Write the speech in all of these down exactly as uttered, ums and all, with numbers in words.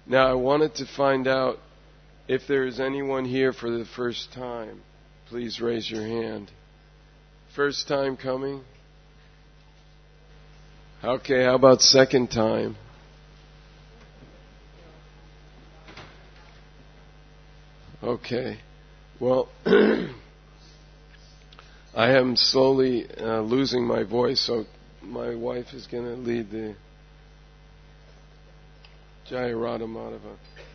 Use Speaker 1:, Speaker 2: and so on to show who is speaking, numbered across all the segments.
Speaker 1: Now, I wanted to find out if there is anyone here for the first time. Please raise your hand. First time coming? Okay, how about second time? Okay. Well, I am slowly uh, losing my voice, so my wife is going to lead the Jaya Radha Madhava.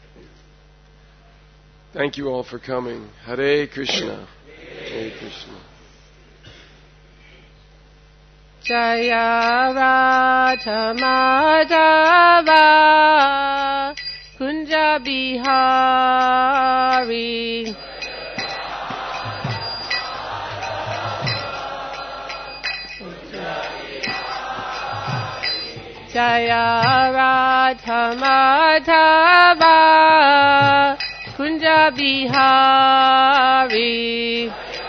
Speaker 1: Thank you all for coming. Hare Krishna. Hare Krishna.
Speaker 2: Jaya Radha Madhava Kunja Bihari Jaya Radha Madhava Kunja Bihari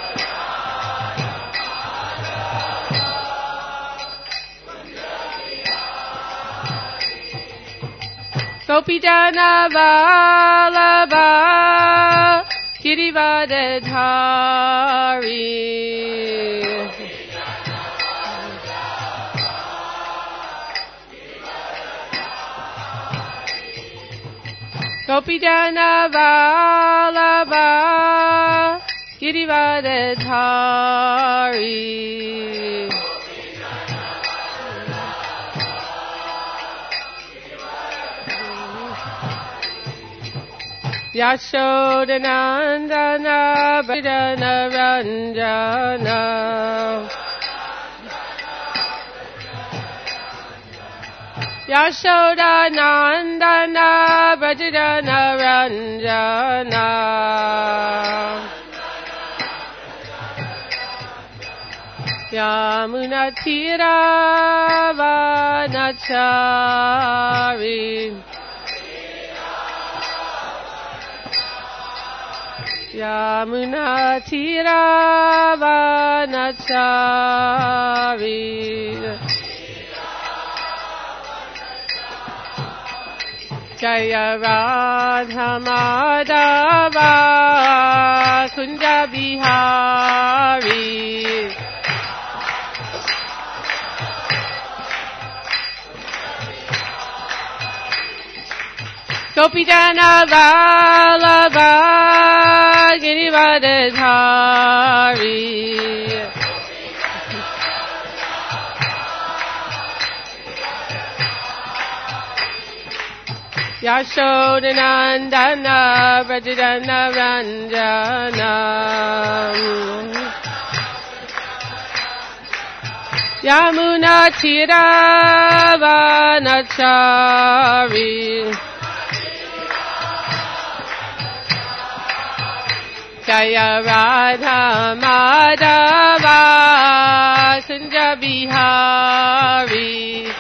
Speaker 2: Gopijana Vallabha Girivardhari Gopijana Vallabha Girivardhari Yashodanandana Bhajana Ranjana Yashodanandana Bhajana Ranjana Yamunatira Vanachari Yamuna Tiravanachari Jaya Radha Madhava Kunja Bihari Gopijana Vallabha Girivardhari Yashodanandana Bhajana Ranjana Yamuna Tiravanachari Jaya Radha Madhava Kunja Bihari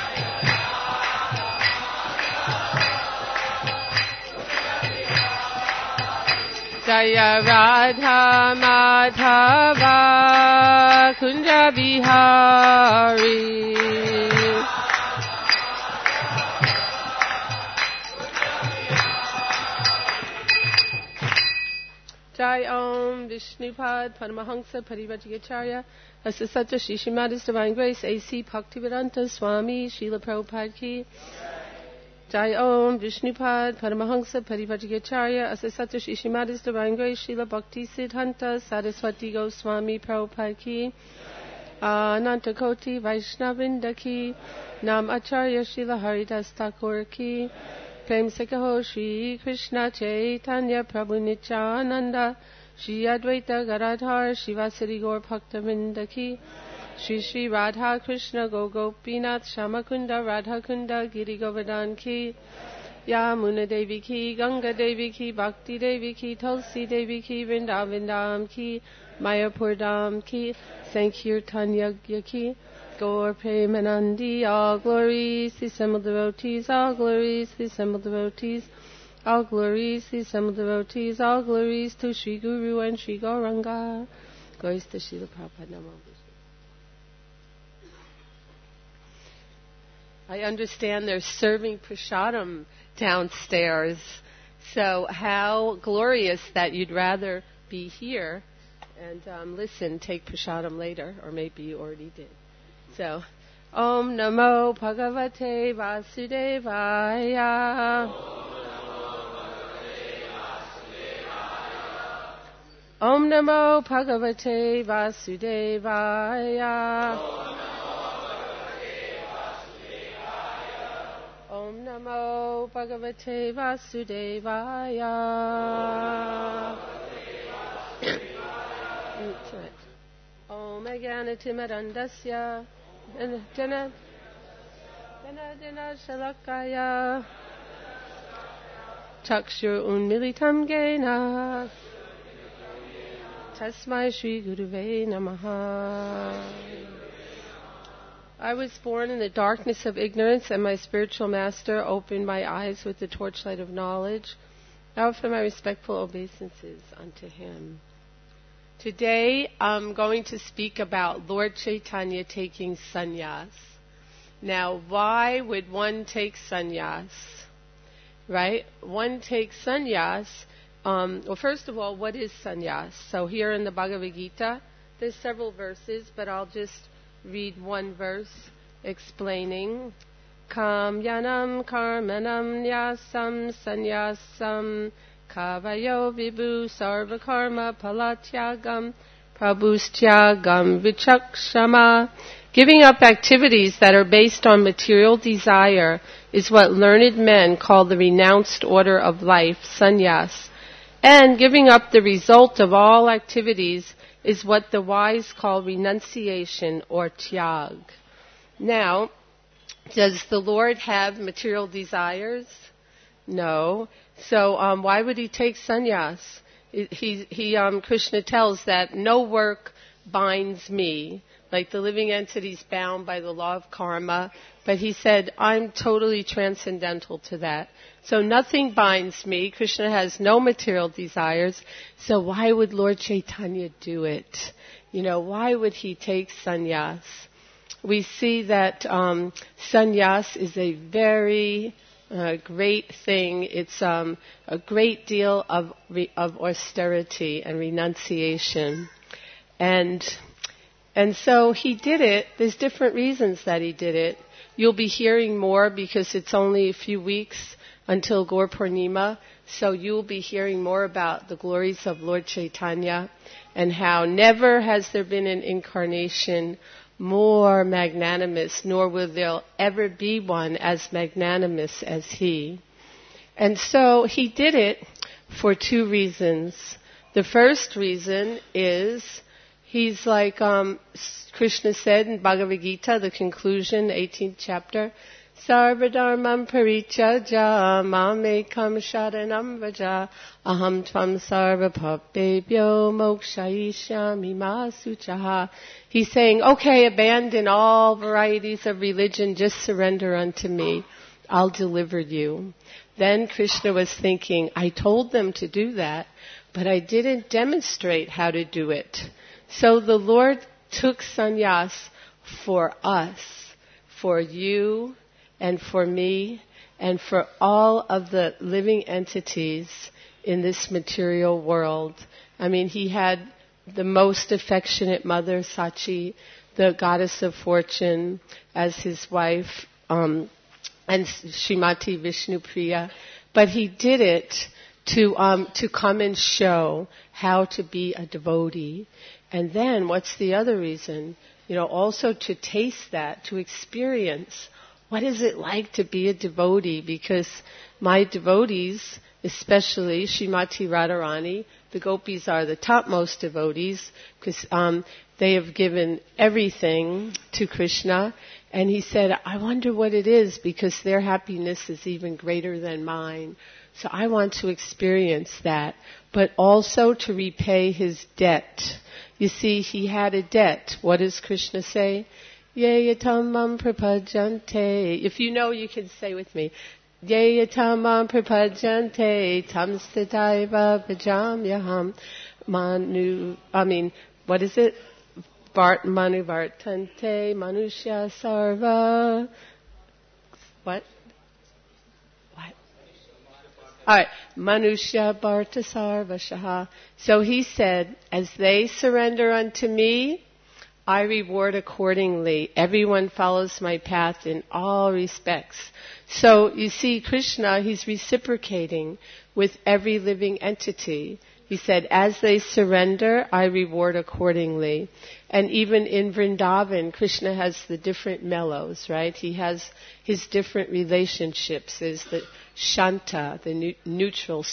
Speaker 2: Jaya Radha Madhava Kunja Bihari Jai Om Vishnupad Paramahansa Parivajigacharya Asasatya Shri Srimati's Divine Grace A C Bhaktivedanta Swami Srila Prabhupada Ki Jai Om Vishnupad Paramahansa Parivajigacharya Asasatya Shri Srimati's Divine Grace Srila Bhakti Siddhanta Saraswati Goswami Prabhupada Ki Ananta Koti Vaishnavinda Ki Nam Acharya Srila Haridas Thakur Ki Prem se kaho Shri Krishna Chaitanya Prabhu Nityananda Shri Advaita Gadadhar Shivasari Gaur Bhaktavinda Ki Shri Shri Radha Krishna Go Gopinath Shamakunda Radha Kunda Giri Govardhan Ki Yamuna Devi Ki Ganga Devi Ki Bhakti Devi Ki Tulsi Devi Ki Vrindavan Dham Ki Mayapur Dham Ki Sankirtan Yagya Ki Gaur Premanandi, all glories, the assembled devotees, all glories, the assembled devotees, all glories, the assembled devotees, all glories to Sri Guru and Sri Gauranga. Glories to Srila Prabhupada. Namo. I understand they're serving prasadam downstairs. So how glorious that you'd rather be here and um, listen, take prasadam later, or maybe you already did. So, Om Namo Bhagavate Vasudevaya. Om Namo Bhagavate Vasudevaya. Om Namo Bhagavate Vasudevaya. Om Agyanatimarandasya Jana Jana Jana Shalakaya Chakshur Unmilitam Gena Tasmai Shri Guruve Namaha. I was born in the darkness of ignorance, and my spiritual master opened my eyes with the torchlight of knowledge. I offer my respectful obeisances unto him. Today I'm going to speak about Lord Chaitanya taking sannyas. Now, why would one take sannyas? Right? One takes sannyas. Um, well, first of all, what is sannyas? So here in the Bhagavad Gita, there's several verses, but I'll just read one verse explaining. Kamyanam karmanam nyasam sannyasam kavayo vibhu sarvakarma palatyagam prabhustyagam vichakshama. Giving up activities that are based on material desire is what learned men call the renounced order of life, sannyas. And giving up the result of all activities is what the wise call renunciation or tyag. Now, does the Lord have material desires? No. So um, why would he take sannyas? He, he, um, Krishna tells that no work binds me. Like the living entity is bound by the law of karma. But he said, I'm totally transcendental to that. So nothing binds me. Krishna has no material desires. So why would Lord Chaitanya do it? You know, why would he take sannyas? We see that um, sannyas is a very uh, great thing. It's um, a great deal of re- of austerity and renunciation. And and so he did it. There's different reasons that he did it. You'll be hearing more because it's only a few weeks until Gaur Purnima, so you'll be hearing more about the glories of Lord Chaitanya and how never has there been an incarnation more magnanimous, nor will there ever be one as magnanimous as he. And so he did it for two reasons. The first reason is he's like um, Krishna said in Bhagavad Gita, the conclusion, eighteenth chapter, Sarvadharmam parichaja mamekam sharanam vaja aham tvam sarvapapebhyo mokshayishyami ma suchaha. He's saying, okay, abandon all varieties of religion, just surrender unto me. I'll deliver you. Then Krishna was thinking, I told them to do that, but I didn't demonstrate how to do it. So the Lord took sannyas for us, for you, and for me, and for all of the living entities in this material world. I mean, he had the most affectionate mother, Sachi, the goddess of fortune, as his wife, um, and Srimati Vishnupriya. But he did it to um, to come and show how to be a devotee. And then, what's the other reason? You know, also to taste that, to experience what is it like to be a devotee? Because my devotees, especially Srimati Radharani, the gopis are the topmost devotees because um, they have given everything to Krishna. And he said, I wonder what it is because their happiness is even greater than mine. So I want to experience that, but also to repay his debt. You see, he had a debt. What does Krishna say? Yeyatamam prapajante. If you know, you can say with me. Yeyatamam prapajante tamstitaiva bhajamyaham manu. I mean, what is it? Vart manu vartante manushya sarva. What? What? All right. Manusya Bharta Sarvashaha. So he said, as they surrender unto me, I reward accordingly. Everyone follows my path in all respects. So you see, Krishna, he's reciprocating with every living entity. He said, as they surrender, I reward accordingly. And even in Vrindavan, Krishna has the different mellows, right? He has his different relationships. There's the Shanta, the nu- neutral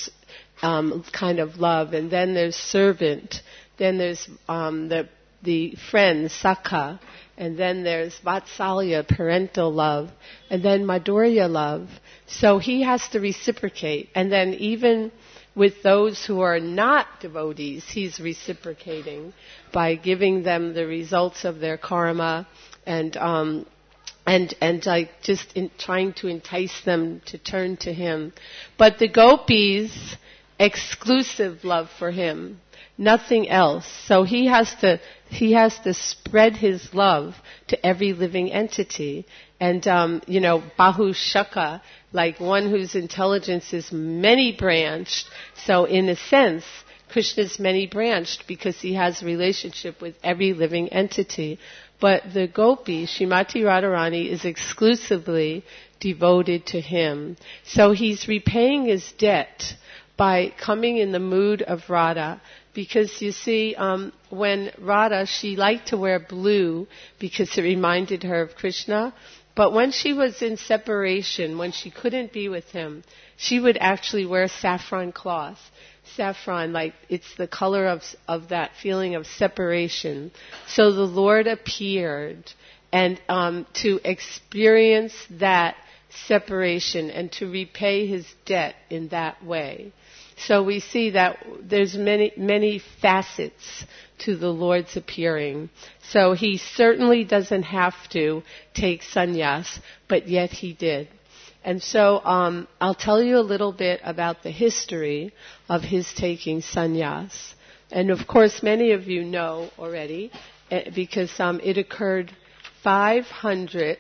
Speaker 2: um, kind of love. And then there's servant. Then there's um, the the friend, Sakha. And then there's Vatsalya, parental love. And then Madhurya love. So he has to reciprocate. And then even with those who are not devotees, he's reciprocating by giving them the results of their karma and um, and and like just in trying to entice them to turn to him. But the gopis, exclusive love for him, nothing else. So he has to he has to spread his love to every living entity. And um, you know, Bahu Shaka, like one whose intelligence is many-branched. So in a sense, Krishna's many-branched because he has a relationship with every living entity. But the gopi, Srimati Radharani, is exclusively devoted to him. So he's repaying his debt by coming in the mood of Radha. Because you see, um, when Radha, she liked to wear blue because it reminded her of Krishna. But when she was in separation, when she couldn't be with him, she would actually wear saffron cloth. Saffron, like it's the color of of that feeling of separation. So the Lord appeared, and um, to experience that separation and to repay his debt in that way. So we see that there's many, many facets to the Lord's appearing. So he certainly doesn't have to take sannyas, but yet he did. And so um, I'll tell you a little bit about the history of his taking sannyas. And of course, many of you know already, because um, it occurred five hundred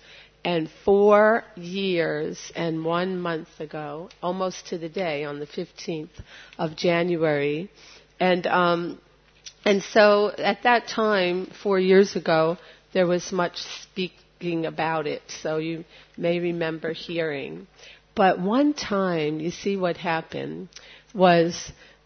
Speaker 2: four years and one month ago, almost to the day, on the fifteenth of January. And um, and so at that time, four years ago, there was much speaking about it. So you may remember hearing. But one time, you see what happened was,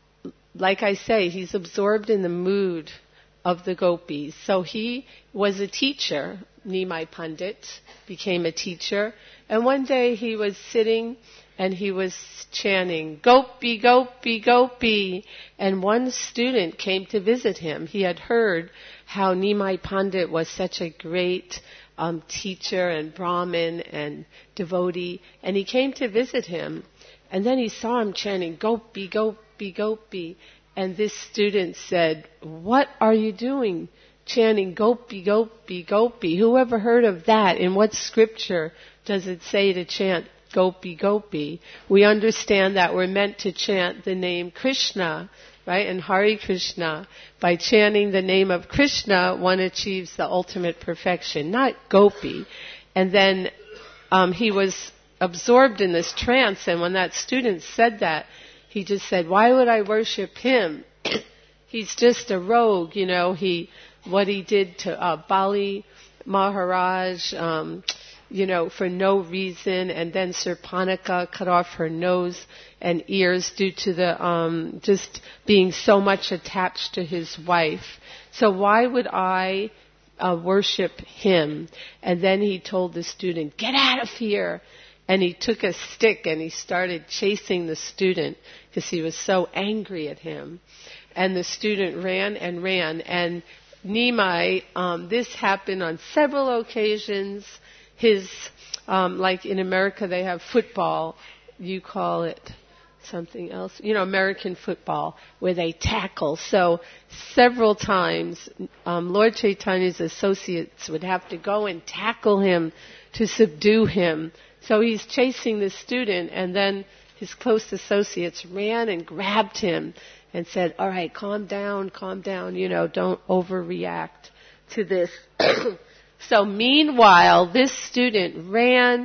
Speaker 2: like I say, he's absorbed in the mood of the gopis. So he was a teacher. Nimai Pandit became a teacher. And one day he was sitting and he was chanting, Gopi, Gopi, Gopi. And one student came to visit him. He had heard how Nimai Pandit was such a great um, teacher and Brahmin and devotee. And he came to visit him. And then he saw him chanting, Gopi, Gopi, Gopi. And this student said, what are you doing? Chanting Gopi, Gopi, Gopi. Who ever heard of that? In what scripture does it say to chant Gopi, Gopi? We understand that we're meant to chant the name Krishna, right? And Hare Krishna. By chanting the name of Krishna, one achieves the ultimate perfection, not Gopi. And then um, he was absorbed in this trance, and when that student said that, he just said, why would I worship him? He's just a rogue, you know, he... what he did to uh, Bali Maharaj, um, you know, for no reason, and then Surpanaka cut off her nose and ears due to the um, just being so much attached to his wife. So why would I uh, worship him? And then he told the student, get out of here. And he took a stick and he started chasing the student because he was so angry at him. And the student ran and ran. And Nimai, um, this happened on several occasions. His, um, like in America, they have football. You call it something else. You know, American football, where they tackle. So several times, um, Lord Chaitanya's associates would have to go and tackle him to subdue him. So he's chasing the student, and then his close associates ran and grabbed him and said, all right, calm down, calm down, you know, don't overreact to this. So meanwhile, this student ran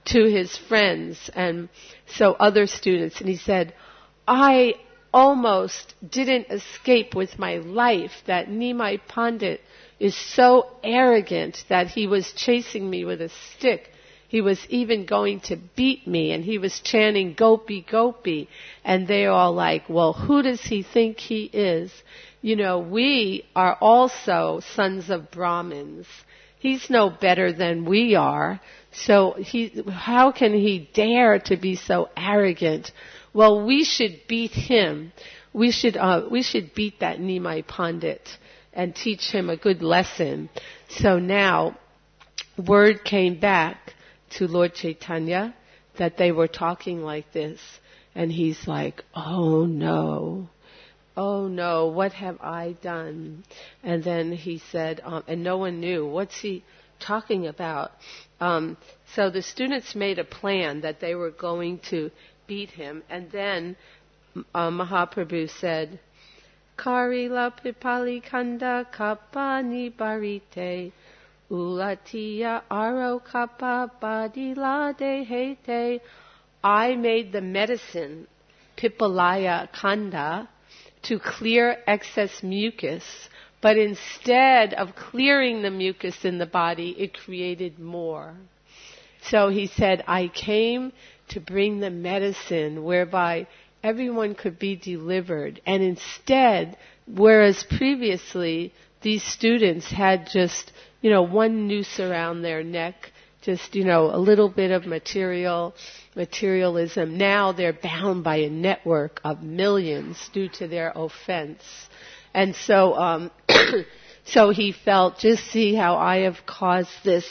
Speaker 2: to his friends and so other students, and he said, I almost didn't escape with my life. That Nimai Pandit is so arrogant that he was chasing me with a stick. He was even going to beat me, and he was chanting Gopi, Gopi. And they're all like, well, who does he think he is? You know, we are also sons of Brahmins. He's no better than we are. So he, how can he dare to be so arrogant? Well, we should beat him. We should, uh, we should beat that Nimai Pandit and teach him a good lesson. So now, word came back to Lord Chaitanya that they were talking like this. And he's like, oh no. Oh no, what have I done? And then he said, um, and no one knew, what's he talking about? Um, so the students made a plan that they were going to beat him. And then uh, Mahaprabhu said, Karila pipali kanda kapani barite, ulatiya aro kapa badila de hete. I made the medicine, pipalaya kanda, to clear excess mucus, but instead of clearing the mucus in the body, it created more. So he said, I came to bring the medicine whereby everyone could be delivered. And instead, whereas previously these students had just, you know, one noose around their neck, just, you know, a little bit of material, materialism. Now they're bound by a network of millions due to their offense. And so, um, so he felt, just see how I have caused this,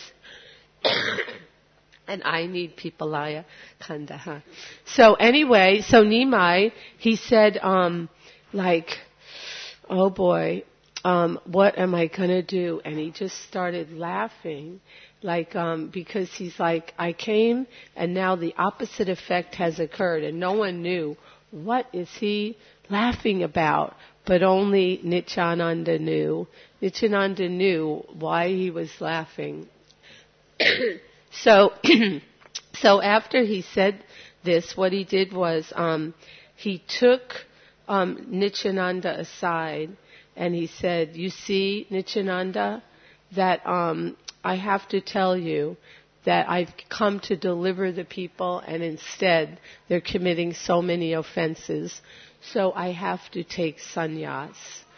Speaker 2: and I need Pipalaya Kanda. So anyway, so Nimai, he said, um, like, oh boy, um, what am I gonna do? And he just started laughing. Like, um, because he's like, I came and now the opposite effect has occurred, and no one knew what is he laughing about, but only Nityananda knew. Nityananda knew why he was laughing. so, so after he said this, what he did was, um, he took, um, Nityananda aside and he said, you see, Nityananda, that, um, I have to tell you that I've come to deliver the people, and instead they're committing so many offenses. So I have to take sannyas.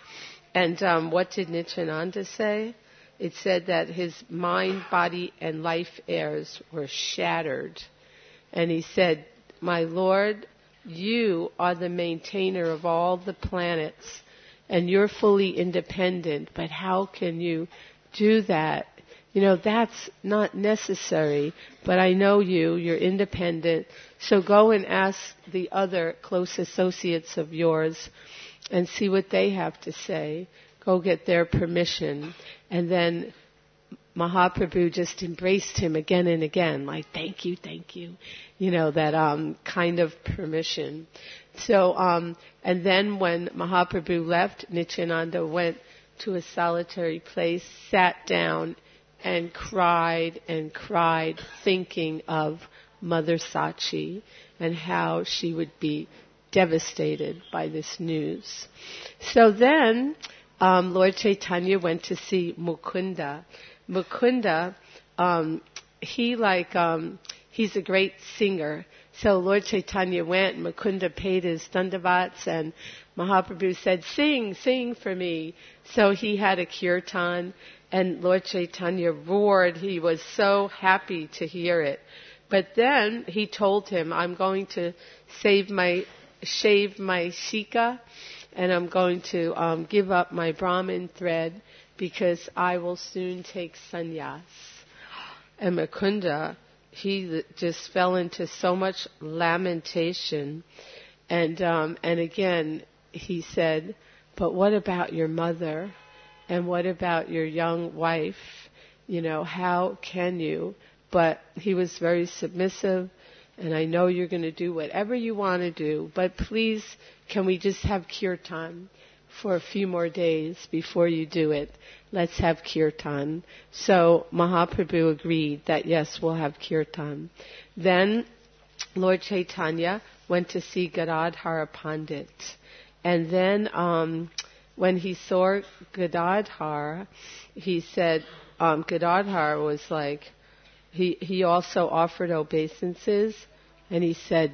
Speaker 2: And um, what did Nityananda say? It said that his mind, body, and life airs were shattered. And he said, my Lord, you are the maintainer of all the planets, and you're fully independent, but how can you do that? You know, that's not necessary, but I know you, you're independent, so go and ask the other close associates of yours and see what they have to say. Go get their permission. And then Mahaprabhu just embraced him again and again, like, thank you, thank you, you know, that um, kind of permission. So, um, and then when Mahaprabhu left, Nityananda went to a solitary place, sat down, and cried and cried, thinking of Mother Sachi and how she would be devastated by this news. So then um, Lord Chaitanya went to see Mukunda. Mukunda, um, he like um, he's a great singer. So Lord Chaitanya went, and Mukunda paid his dandavats, and Mahaprabhu said, sing, sing for me. So he had a kirtan, and Lord Chaitanya roared. He was so happy to hear it. But then he told him, I'm going to save my, shave my shika, and I'm going to um, give up my Brahmin thread, because I will soon take sannyas. And Mukunda, he just fell into so much lamentation. And um, and again, he said, but what about your mother? And what about your young wife? You know, how can you? But he was very submissive, and I know you're going to do whatever you want to do, but please, can we just have kirtan? for a few more days before you do it. Let's have kirtan. So Mahaprabhu agreed that yes, we'll have kirtan. Then Lord Chaitanya went to see Gadadhara Pandit. And then um, when he saw Gadadhar, he said, um, Gadadhar was like, he, he also offered obeisances, and he said,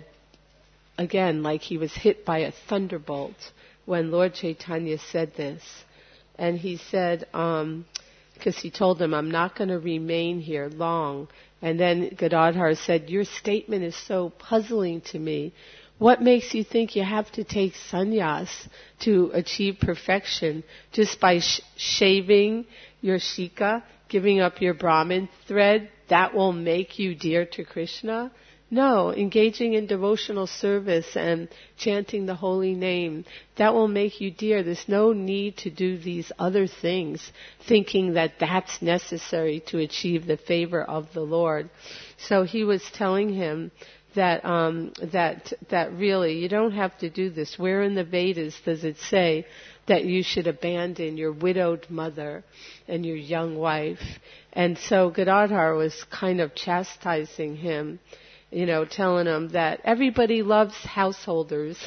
Speaker 2: again, like he was hit by a thunderbolt when Lord Chaitanya said this. And he said, um, because he told him, I'm not going to remain here long. And then Gadadhar said, your statement is so puzzling to me. What makes you think you have to take sannyas to achieve perfection just by sh- shaving your shika, giving up your Brahmin thread? That will make you dear to Krishna? No, engaging in devotional service and chanting the holy name, that will make you dear. There's no need to do these other things, thinking that that's necessary to achieve the favor of the Lord. So he was telling him that um, that that really you don't have to do this. Where in the Vedas does it say that you should abandon your widowed mother and your young wife? And so Gadadhar was kind of chastising him, you know, telling him that everybody loves householders,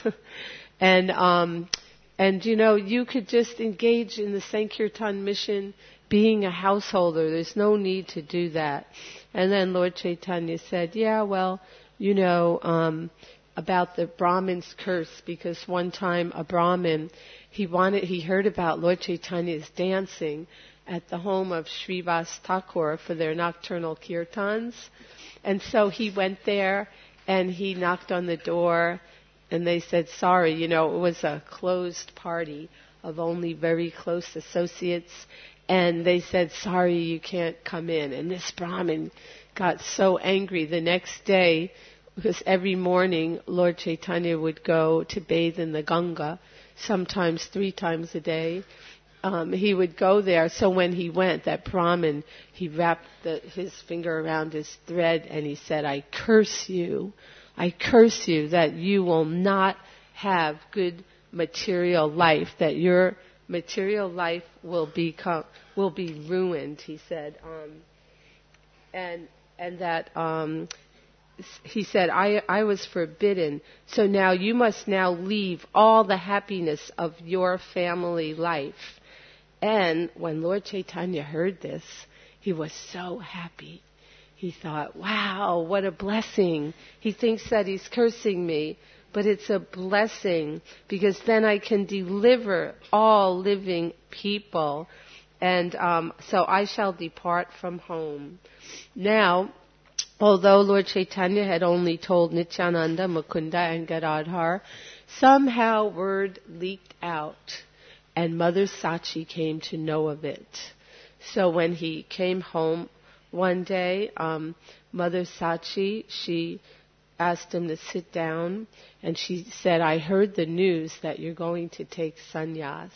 Speaker 2: and um, and you know, you could just engage in the Sankirtan mission being a householder. There's no need to do that. And then Lord Chaitanya said, yeah, well, you know, um, about the Brahmin's curse, because one time a Brahmin, he wanted, he heard about Lord Chaitanya's dancing at the home of Srivas Thakur for their nocturnal kirtans. And so he went there and he knocked on the door, and they said, sorry, you know, it was a closed party of only very close associates. And they said, sorry, you can't come in. And this Brahmin got so angry the next day, because every morning Lord Chaitanya would go to bathe in the Ganga, sometimes three times a day. Um, he would go there. So when he went, that Brahmin, he wrapped the, his finger around his thread and he said, I curse you. I curse you that you will not have good material life, that your material life will become, will be ruined, he said. Um, and, and that, um, he said, I, I was forbidden. So now you must now leave all the happiness of your family life. And when Lord Chaitanya heard this, he was so happy. He thought, wow, what a blessing. He thinks that he's cursing me, but it's a blessing, because then I can deliver all living people. And um, so I shall depart from home. Now, although Lord Chaitanya had only told Nityananda, Mukunda, and Gadadhar, somehow word leaked out. And Mother Sachi came to know of it. So when he came home one day, um, Mother Sachi, she asked him to sit down, and she said, I heard the news that you're going to take sannyas.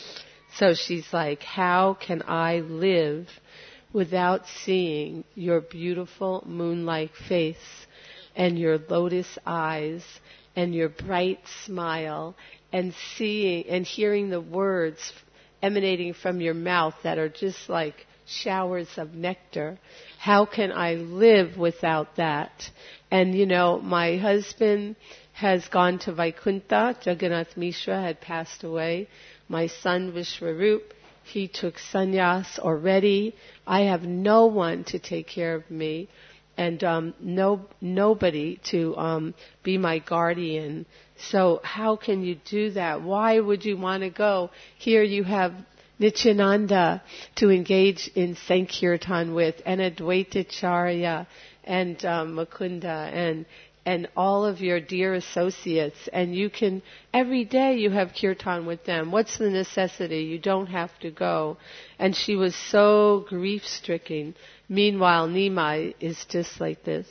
Speaker 2: So she's like, how can I live without seeing your beautiful moon-like face and your lotus eyes and your bright smile, and seeing and hearing the words emanating from your mouth that are just like showers of nectar? How can I live without that? And, you know, my husband has gone to Vaikuntha. Jagannath Mishra had passed away. My son Vishwarup, he took sannyas already. I have no one to take care of me, and um, no nobody to um, be my guardian. So how can you do that? Why would you want to go? Here you have Nityananda to engage in Sankirtan with, and Advaitacharya, and um, Mukunda, and and all of your dear associates. And you can, every day you have kirtan with them. What's the necessity? You don't have to go. And she was so grief-stricken. Meanwhile, Nimai is just like this.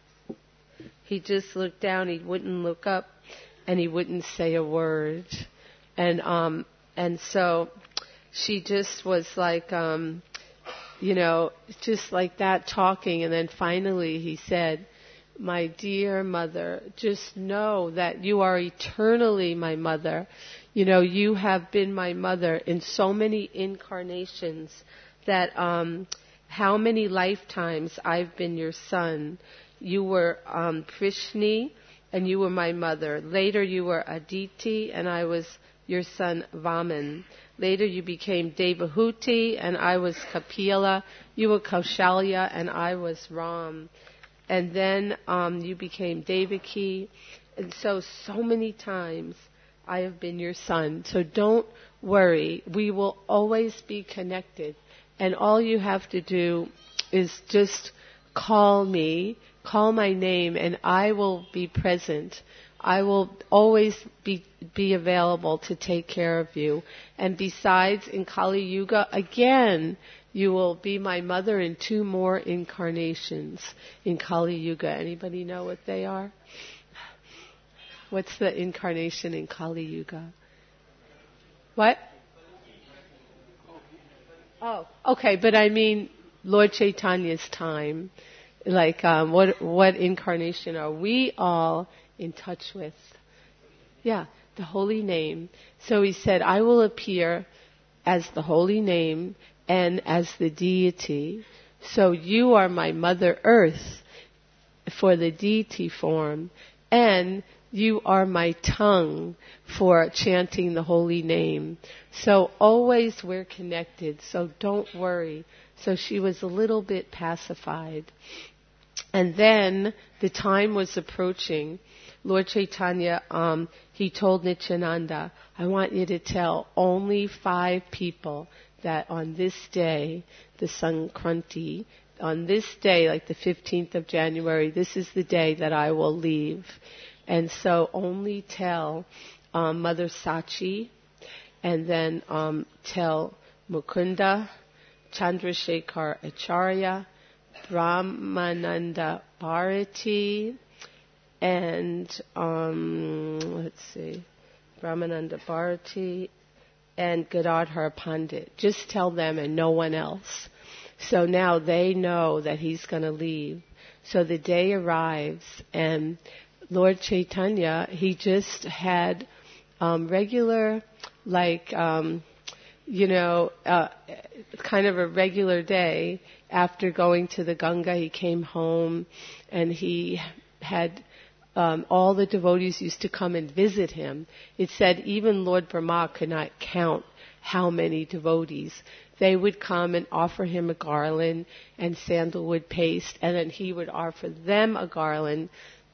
Speaker 2: He just looked down, he wouldn't look up, and he wouldn't say a word. And um and so she just was like, um, you know, just like that talking. And then finally he said, my dear mother, just know that you are eternally my mother. You know, you have been my mother in so many incarnations that um, how many lifetimes I've been your son. You were um, Prishni, and you were my mother. Later you were Aditi, and I was your son Vaman. Later you became Devahuti, and I was Kapila. You were Kaushalya, and I was Ram. And then um, you became Devaki. And so, so many times I have been your son. So don't worry. We will always be connected. And all you have to do is just call me, call my name, and I will be present. I will always be be available to take care of you. And besides, in Kali Yuga, again, you will be my mother in two more incarnations in Kali Yuga. Anybody know what they are? What's the incarnation in Kali Yuga? What? Oh, okay, but I mean Lord Chaitanya's time. Like, um, what what incarnation are we all in touch with? Yeah, the holy name. So he said, I will appear as the holy name and as the deity. So you are my Mother Earth for the deity form, and you are my tongue for chanting the holy name. So always we're connected, so don't worry. So she was a little bit pacified. And then the time was approaching. Lord Chaitanya, um, he told Nityananda, I want you to tell only five people that on this day, the Sankranti, on this day, like the fifteenth of January, this is the day that I will leave. And so only tell um, Mother Sachi, and then um, tell Mukunda, Chandrasekhar Acharya, Brahmananda Bharati, and um, let's see, Brahmananda Bharati, and Gadadhar Pandit. Just tell them and no one else. So now they know that he's going to leave. So the day arrives, and Lord Chaitanya, he just had um, regular, like, um, you know, uh, kind of a regular day. After going to the Ganga, he came home, and he had um, all the devotees used to come and visit him. It said even Lord Brahma could not count how many devotees. They would come and offer him a garland and sandalwood paste, and then he would offer them a garland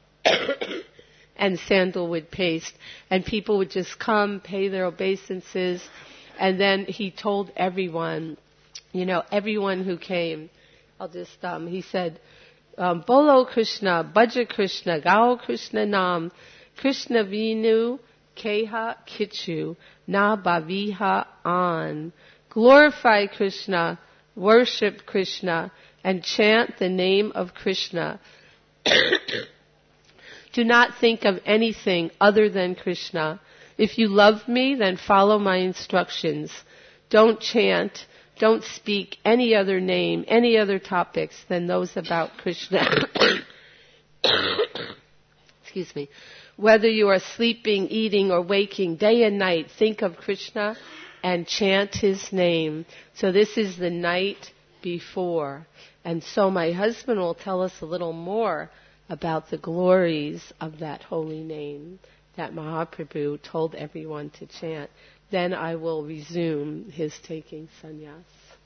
Speaker 2: and sandalwood paste, and people would just come, pay their obeisances, and then he told everyone, you know, everyone who came, I'll just, um, he said, um, Bolo Krishna, Bhaja Krishna, Gao Krishna Nam, Krishna Vinu, Keha Kichu, Na Bhaviha An. Glorify Krishna, worship Krishna, and chant the name of Krishna. Do not think of anything other than Krishna. If you love me, then follow my instructions. Don't chant, don't speak any other name, any other topics than those about Krishna. Excuse me. Whether you are sleeping, eating, or waking, day and night, think of Krishna and chant his name. So this is the night before. And so my husband will tell us a little more about the glories of that holy name that Mahaprabhu told everyone to chant. Then I will resume his taking sannyas.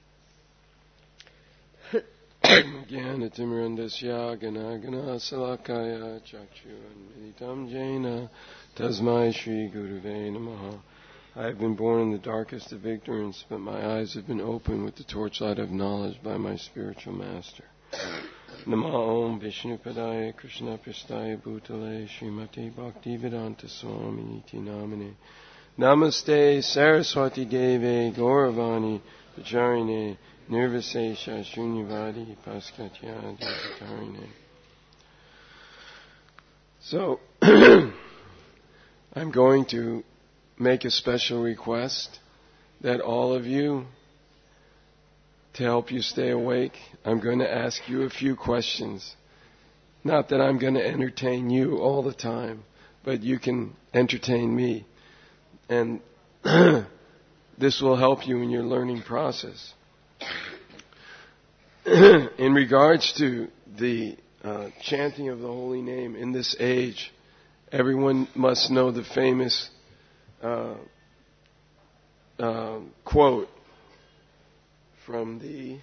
Speaker 1: Jnanatimrandasya gana gana salakaya chakshu anminitam jena tasmai shri guruve namaha. I have been born in the darkest of ignorance, but my eyes have been opened with the torchlight of knowledge by my spiritual master. Nama Om Vishnu Padaya Krishna Pristaya Bhutale Srimati Bhaktivedanta Swami Iti Namane Namaste Saraswati Deve Gauravani Pacharine Nirvasesha Shunyavadi Paskatya Devatarine. So, I'm going to make a special request that all of you, to help you stay awake, I'm going to ask you a few questions. Not that I'm going to entertain you all the time, but you can entertain me. And this will help you in your learning process. In regards to the uh, chanting of the holy name in this age, everyone must know the famous uh, uh, quote from the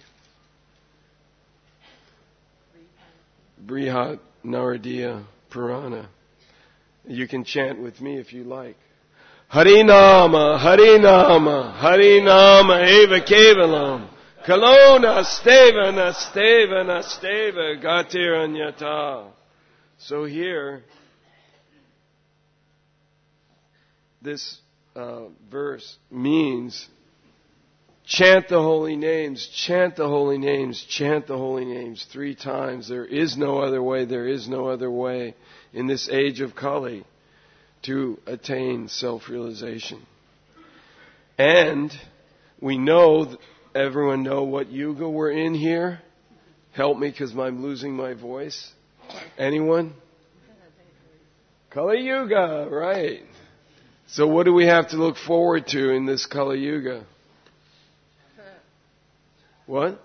Speaker 1: Brihad Naradiya Purana. You can chant with me if you like. Harinama, Harinama, Harinama eva kevalam. Kalona steva nasteva nasteva gatiranyata. So here, this uh, verse means chant the holy names, chant the holy names, chant the holy names three times. There is no other way, there is no other way in this age of Kali to attain self-realization. And we know, everyone know what yuga we're in here? Help me because I'm losing my voice. Anyone? Kali Yuga, right. So what do we have to look forward to in this Kali Yuga? What?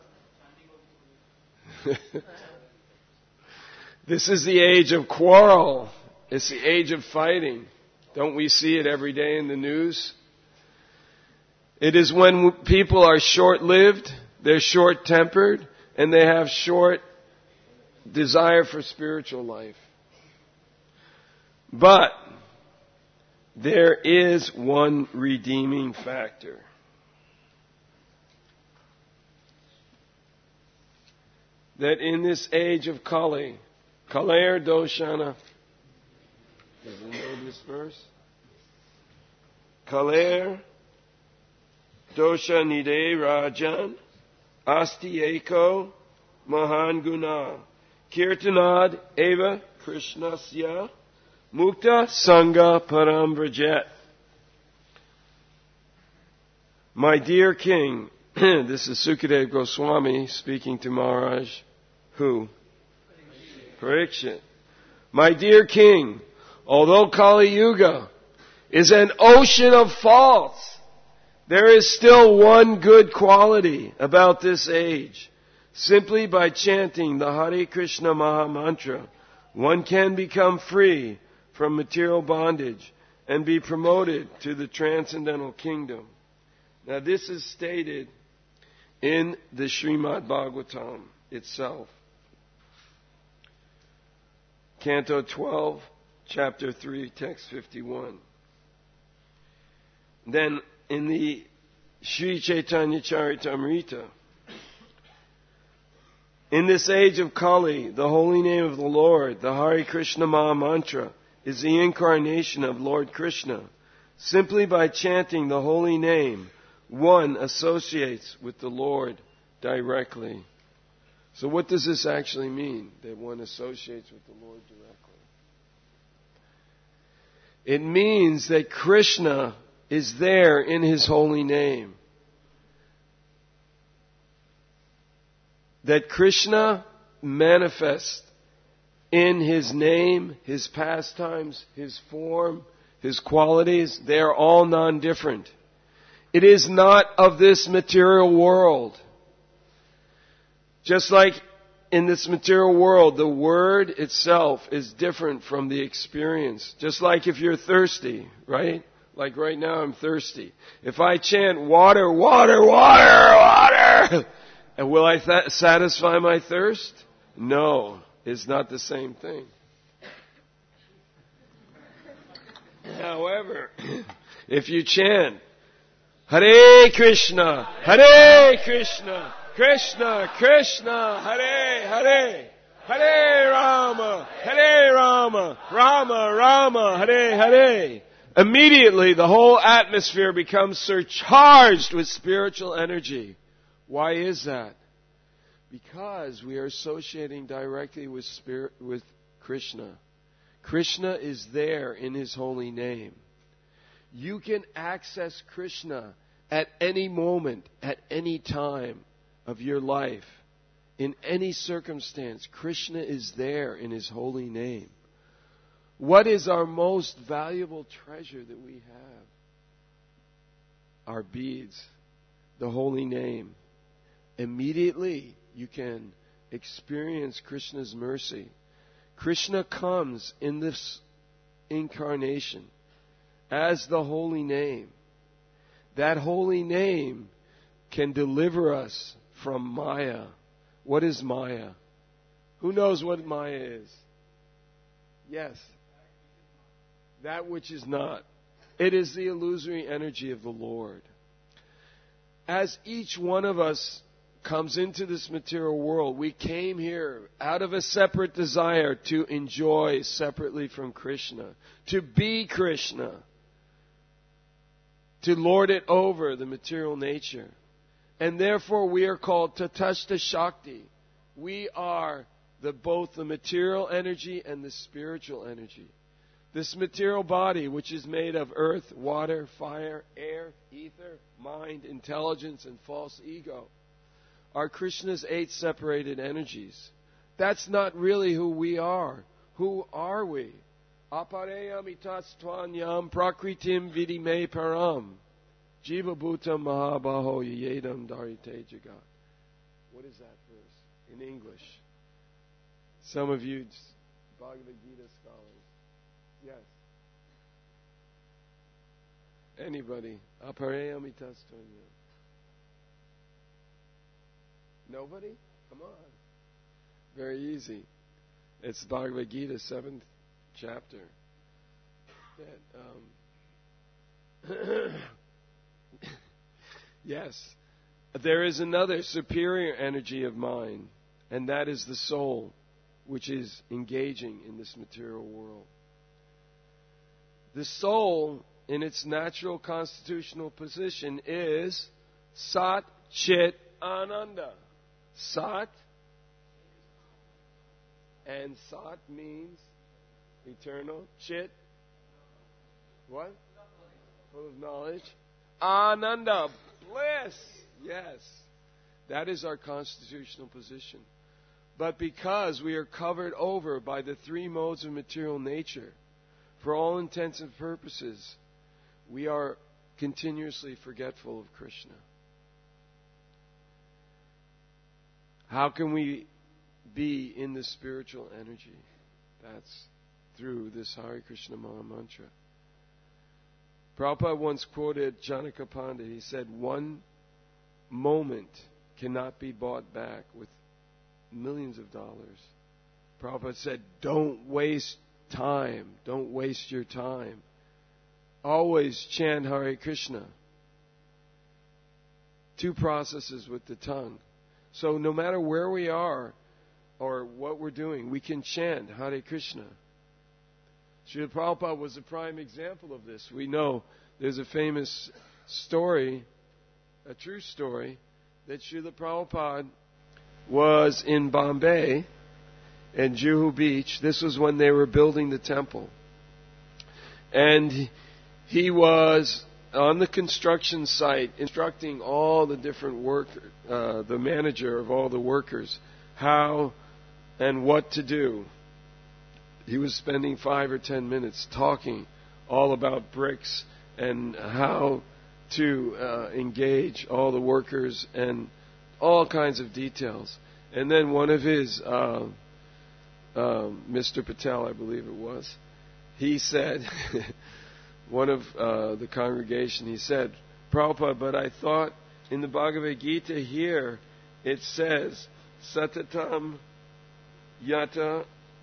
Speaker 1: This is the age of quarrel. It's the age of fighting. Don't we see it every day in the news? It is when people are short-lived, they're short-tempered, and they have short desire for spiritual life. But there is one redeeming factor. That in this age of Kali, Kaler Doshana, does it know this verse? Kaler Dosha Nide Rajan Asti Eko Mahan Guna Kirtanad Eva Krishnasya Mukta Sangha Parambrajet. My dear king, this is Sukadeva Goswami speaking to Maharaj. Who? Parikshit. My dear king, although Kali Yuga is an ocean of faults, there is still one good quality about this age. Simply by chanting the Hare Krishna Maha Mantra, one can become free from material bondage and be promoted to the transcendental kingdom. Now this is stated in the Srimad Bhagavatam itself. Canto twelve, Chapter three, Text fifty-one. Then in the Sri Chaitanya Charitamrita, in this age of Kali, the holy name of the Lord, the Hare Krishna Maha Mantra, is the incarnation of Lord Krishna. Simply by chanting the holy name, one associates with the Lord directly. So what does this actually mean, that one associates with the Lord directly? It means that Krishna is there in His holy name. That Krishna manifests in His name, His pastimes, His form, His qualities. They are all non-different. It is not of this material world. Just like in this material world, the word itself is different from the experience. Just like if you're thirsty, right? Like right now I'm thirsty. If I chant water, water, water, water, and will I th- satisfy my thirst? No, it's not the same thing. However, if you chant Hare Krishna, Hare Krishna, Krishna, Krishna, Hare, Hare, Hare Rama, Hare Rama, Rama, Rama, Hare, Hare. Immediately the whole atmosphere becomes surcharged with spiritual energy. Why is that? Because we are associating directly with spirit, with Krishna. Krishna is there in His holy name. You can access Krishna at any moment, at any time of your life, in any circumstance, Krishna is there in His holy name. What is our most valuable treasure that we have? Our beads, the holy name. Immediately you can experience Krishna's mercy. Krishna comes in this incarnation as the holy name. That holy name can deliver us from Maya. What is Maya? Who knows what Maya is? Yes. That which is not. It is the illusory energy of the Lord. As each one of us comes into this material world, we came here out of a separate desire to enjoy separately from Krishna, to be Krishna, to lord it over the material nature. And therefore we are called Tatashta Shakti. We are the, both the material energy and the spiritual energy. This material body, which is made of earth, water, fire, air, ether, mind, intelligence, and false ego, are Krishna's eight separated energies. That's not really who we are. Who are we? Apareyam itatstvanyam prakritim vidime param. Jiva bhutam mahabaho yedam darite jagat. What is that verse in English? Some of you Bhagavad Gita scholars. Yes. Anybody? Apareyam itatstvanyam. Nobody? Come on. Very easy. It's Bhagavad Gita, seventh chapter. That, um, yes. There is another superior energy of mind, and that is the soul, which is engaging in this material world. The soul, in its natural constitutional position, is Sat Chit Ananda. Sat, and Sat means eternal. Chit, what? Full of knowledge. Ananda, bliss. Yes, that is our constitutional position. But because we are covered over by the three modes of material nature, for all intents and purposes, we are continuously forgetful of Krishna. How can we be in the spiritual energy? That's through this Hare Krishna Maha Mantra. Prabhupada once quoted Janaka Pandit. He said, one moment cannot be bought back with millions of dollars. Prabhupada said, don't waste time. Don't waste your time. Always chant Hare Krishna. Two processes with the tongue. So no matter where we are or what we're doing, we can chant Hare Krishna. Srila Prabhupada was a prime example of this. We know there's a famous story, a true story, that Srila Prabhupada was in Bombay, in Juhu Beach. This was when they were building the temple. And he was on the construction site instructing all the different work, uh, the manager of all the workers, how and what to do. He was spending five or ten minutes talking all about bricks and how to uh, engage all the workers and all kinds of details. And then one of his, uh, uh, Mister Patel, I believe it was, he said, one of uh, the congregation, he said, Prabhupada, but I thought in the Bhagavad Gita here it says, Satatam Yata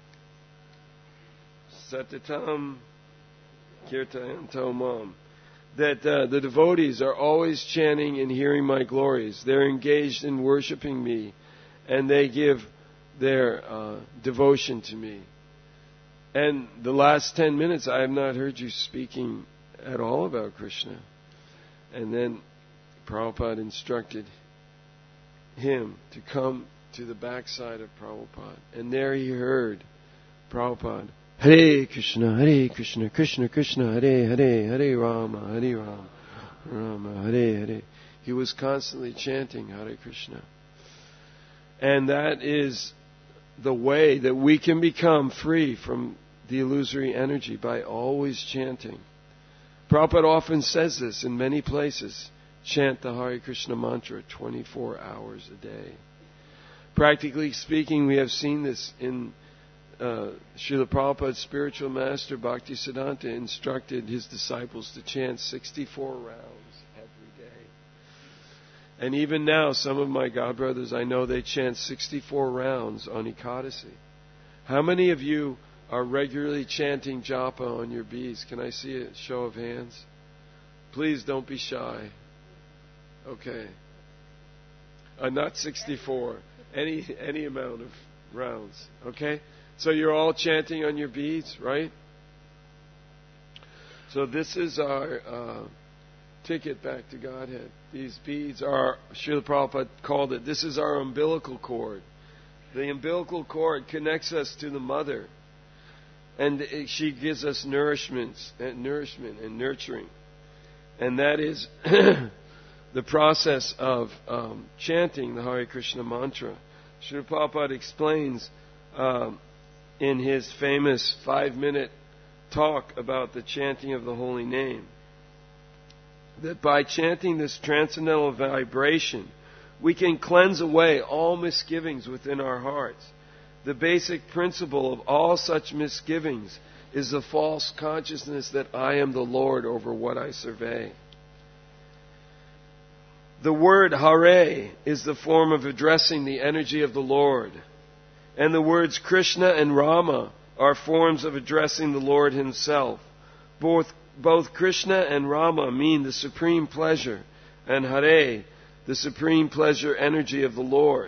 Speaker 1: Satatam Kirtayanto Mam, that uh, the devotees are always chanting and hearing my glories. They're engaged in worshiping me, and they give their uh, devotion to me. And the last ten minutes, I have not heard you speaking at all about Krishna. And then Prabhupada instructed him to come to the backside of Prabhupada. And there he heard Prabhupada, Hare Krishna, Hare Krishna, Krishna Krishna, Hare Hare, Hare Rama, Hare Rama, Rama Hare Hare. He was constantly chanting Hare Krishna. And that is the way that we can become free from the illusory energy, by always chanting. Prabhupada often says this in many places. Chant the Hare Krishna mantra twenty-four hours a day. Practically speaking, we have seen this in uh, Srila Prabhupada's spiritual master Bhaktisiddhanta instructed his disciples to chant sixty-four rounds every day. And even now, some of my godbrothers, I know they chant sixty-four rounds on Ekadasi. How many of you are regularly chanting japa on your beads? Can I see a show of hands? Please don't be shy. Okay. Uh, not sixty-four. Any any amount of rounds. Okay? So you're all chanting on your beads, right? So this is our uh, ticket back to Godhead. These beads are, Srila Prabhupada called it, this is our umbilical cord. The umbilical cord connects us to the mother. And she gives us nourishment and nourishment and nurturing. And that is the process of um, chanting the Hare Krishna mantra. Srila Prabhupada explains um, in his famous five-minute talk about the chanting of the holy name that by chanting this transcendental vibration, we can cleanse away all misgivings within our hearts. The basic principle of all such misgivings is the false consciousness that I am the Lord over what I survey. The word Hare is the form of addressing the energy of the Lord. And the words Krishna and Rama are forms of addressing the Lord Himself. Both, both Krishna and Rama mean the supreme pleasure, and Hare, the supreme pleasure energy of the Lord.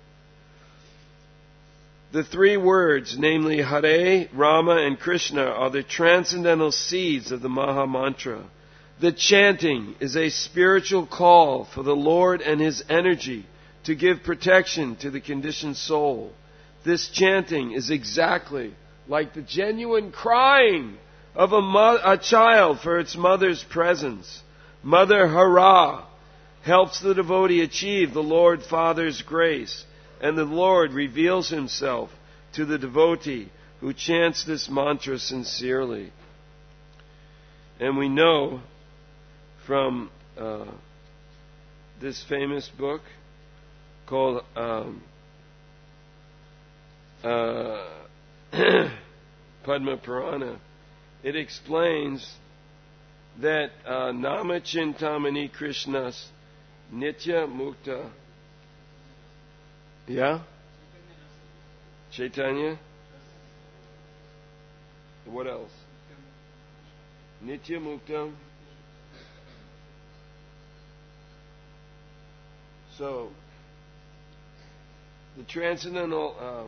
Speaker 1: The three words, namely Hare, Rama, and Krishna, are the transcendental seeds of the Maha Mantra. The chanting is a spiritual call for the Lord and His energy to give protection to the conditioned soul. This chanting is exactly like the genuine crying of a, mo- a child for its mother's presence. Mother Hara helps the devotee achieve the Lord Father's grace, and the Lord reveals Himself to the devotee who chants this mantra sincerely. And we know from uh, this famous book called um, uh, Padma Purana, it explains that uh, Nama Chintamani Krishnas Nitya Mukta. Yeah? Chaitanya? What else? Nitya Muktam. So, the transcendental um,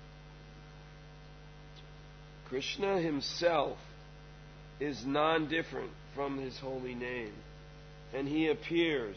Speaker 1: Krishna Himself is non-different from His holy name. And He appears.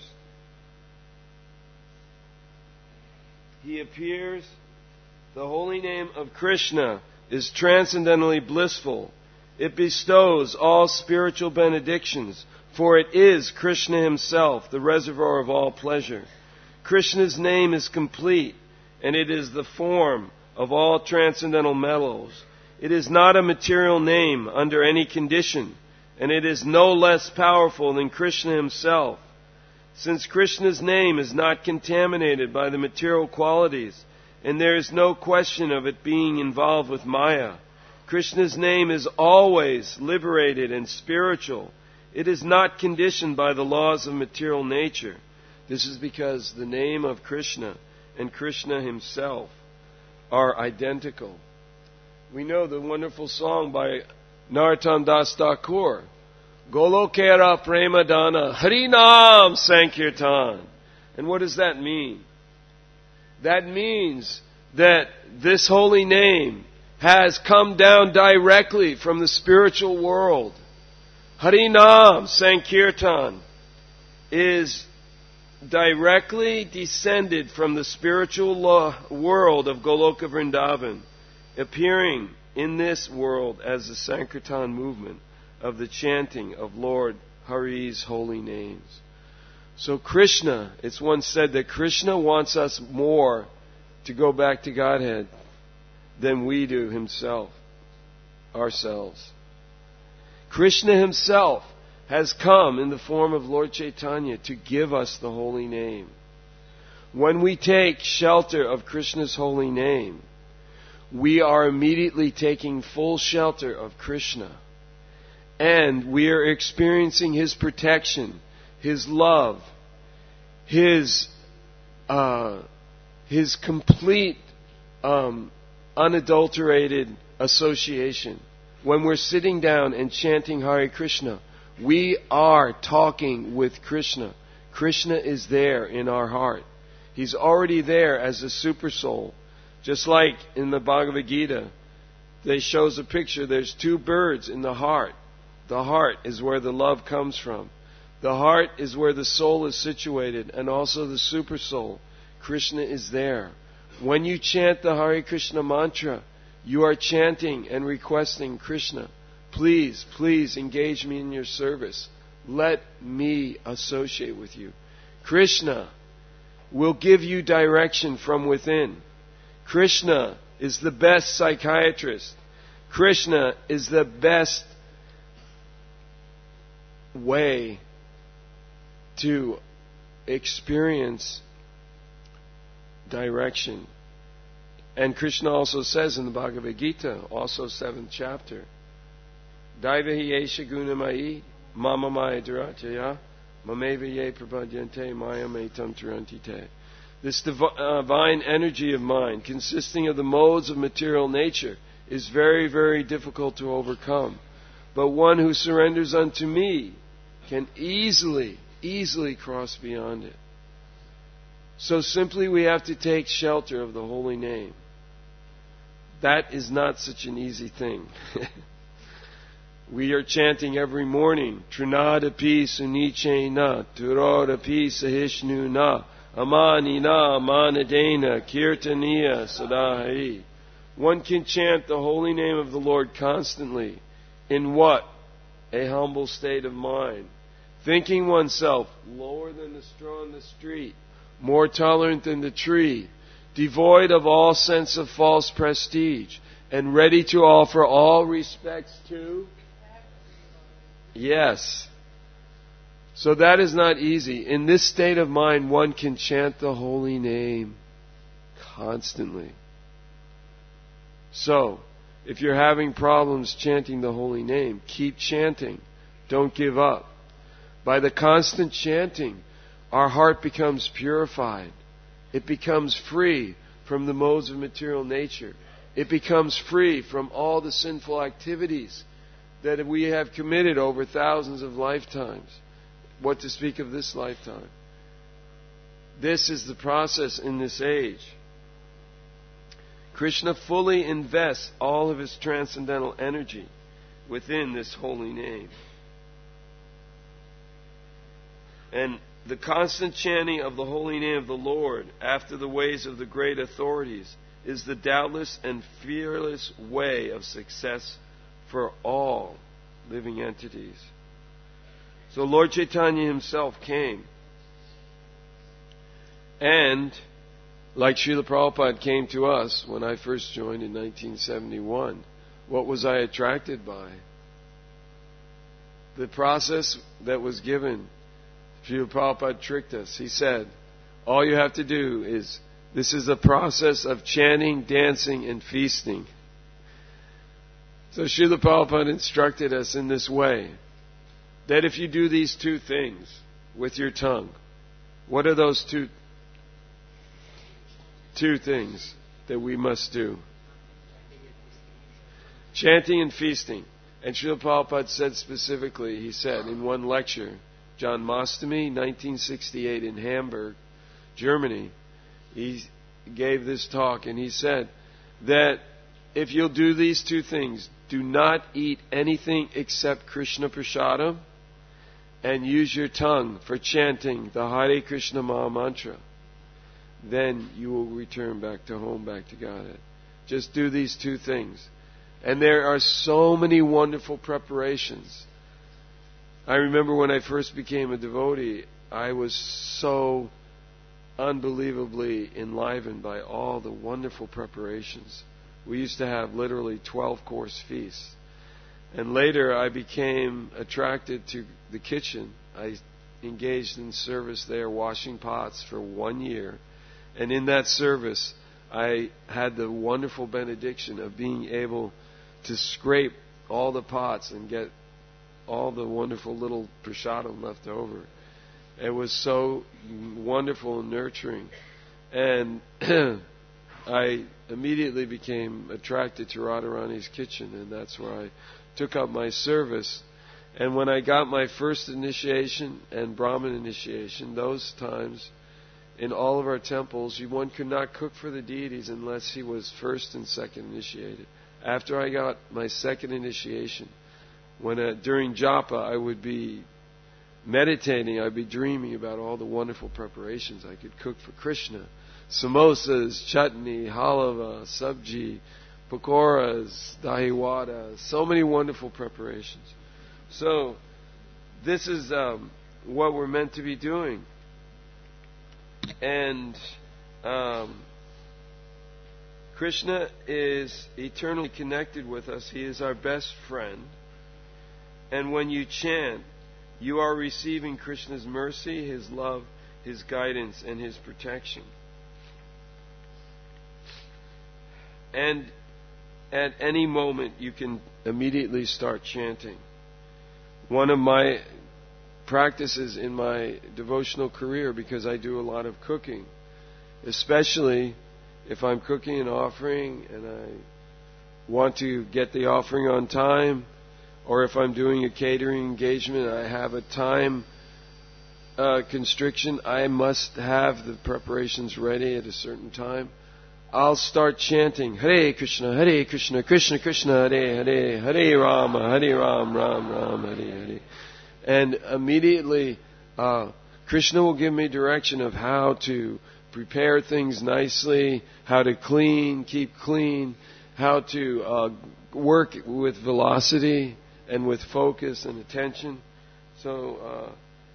Speaker 1: He appears. The holy name of Krishna is transcendentally blissful. It bestows all spiritual benedictions, for it is Krishna Himself, the reservoir of all pleasure. Krishna's name is complete, and it is the form of all transcendental mellows. It is not a material name under any condition, and it is no less powerful than Krishna Himself. Since Krishna's name is not contaminated by the material qualities, and there is no question of it being involved with Maya, Krishna's name is always liberated and spiritual. It is not conditioned by the laws of material nature. This is because the name of Krishna and Krishna Himself are identical. We know the wonderful song by Narottam Das Thakur, Golokera Premadana Harinam Sankirtan. And what does that mean? That means that this holy name has come down directly from the spiritual world. Harinam Sankirtan is directly descended from the spiritual world of Goloka Vrindavan, appearing in this world as the Sankirtan movement of the chanting of Lord Hari's holy names. So Krishna, it's once said that Krishna wants us more to go back to Godhead than we do himself, ourselves. Krishna himself has come in the form of Lord Chaitanya to give us the holy name. When we take shelter of Krishna's holy name, we are immediately taking full shelter of Krishna. And we are experiencing His protection, His love, His uh, His complete, um, unadulterated association. When we're sitting down and chanting Hare Krishna, we are talking with Krishna. Krishna is there in our heart. He's already there as a super soul. Just like in the Bhagavad Gita, they shows a picture. There's two birds in the heart. The heart is where the love comes from. The heart is where the soul is situated, and also the super soul. Krishna is there. When you chant the Hare Krishna mantra, you are chanting and requesting Krishna, please, please engage me in your service. Let me associate with you. Krishna will give you direction from within. Krishna is the best psychiatrist. Krishna is the best way to experience direction. And Krishna also says in the Bhagavad Gita, also seventh chapter, Daivahi yesha gunamai mama maya durataya mameva ye prapadyante maya metam turantite. This divine energy of mind, consisting of the modes of material nature, is very, very difficult to overcome. But one who surrenders unto me can easily, easily cross beyond it. So simply we have to take shelter of the holy name. That is not such an easy thing. We are chanting every morning, Trinadapi Sunichena, Turodapi Sahishnuna, Amanina, Amanadena, Kirtaniya, Sadahai. One can chant the holy name of the Lord constantly. In what? A humble state of mind. Thinking oneself lower than the straw in the street, more tolerant than the tree, devoid of all sense of false prestige, and ready to offer all respects to? Yes. So that is not easy. In this state of mind, one can chant the holy name constantly. So, if you're having problems chanting the holy name, keep chanting. Don't give up. By the constant chanting, our heart becomes purified. It becomes free from the modes of material nature. It becomes free from all the sinful activities that we have committed over thousands of lifetimes. What to speak of this lifetime? This is the process in this age. Krishna fully invests all of his transcendental energy within this holy name. And the constant chanting of the holy name of the Lord after the ways of the great authorities is the doubtless and fearless way of success for all living entities. So Lord Chaitanya himself came. And, like Srila Prabhupada came to us when I first joined in nineteen seventy-one, what was I attracted by? The process that was given. Srila Prabhupada tricked us. He said, all you have to do is, this is a process of chanting, dancing, and feasting. So Srila Prabhupada instructed us in this way, that if you do these two things with your tongue, what are those two, two things that we must do? Chanting and feasting. And Srila Prabhupada said specifically, he said in one lecture, John Mastami, nineteen sixty-eight in Hamburg, Germany, he gave this talk and he said that if you'll do these two things, do not eat anything except Krishna Prasadam, and use your tongue for chanting the Hare Krishna Maha Mantra, then you will return back to home, back to Godhead. Just do these two things. And there are so many wonderful preparations. I remember when I first became a devotee, I was so unbelievably enlivened by all the wonderful preparations. We used to have literally twelve-course feasts. And later I became attracted to the kitchen. I engaged in service there, washing pots for one year. And in that service, I had the wonderful benediction of being able to scrape all the pots and get all the wonderful little prasadam left over. It was so wonderful and nurturing. And I immediately became attracted to Radharani's kitchen, and that's where I took up my service. And when I got my first initiation and Brahmin initiation, those times in all of our temples, one could not cook for the deities unless he was first and second initiated. After I got my second initiation, when uh, during japa I would be meditating, I'd be dreaming about all the wonderful preparations I could cook for Krishna. Samosas, chutney, halava, sabji, pakoras, dahi wada, so many wonderful preparations. So, this is um, what we're meant to be doing. And um, Krishna is eternally connected with us. He is our best friend. And when you chant, you are receiving Krishna's mercy, His love, His guidance, and His protection. And at any moment, you can immediately start chanting. One of my practices in my devotional career, because I do a lot of cooking, especially if I'm cooking an offering and I want to get the offering on time, or if I'm doing a catering engagement and I have a time uh, constriction, I must have the preparations ready at a certain time. I'll start chanting Hare Krishna, Hare Krishna, Krishna Krishna, Hare Hare, Hare Rama, Hare Ram, Ram Ram, Hare Hare. And immediately uh, Krishna will give me direction of how to prepare things nicely, how to clean, keep clean, how to uh, work with velocity and with focus and attention. So uh,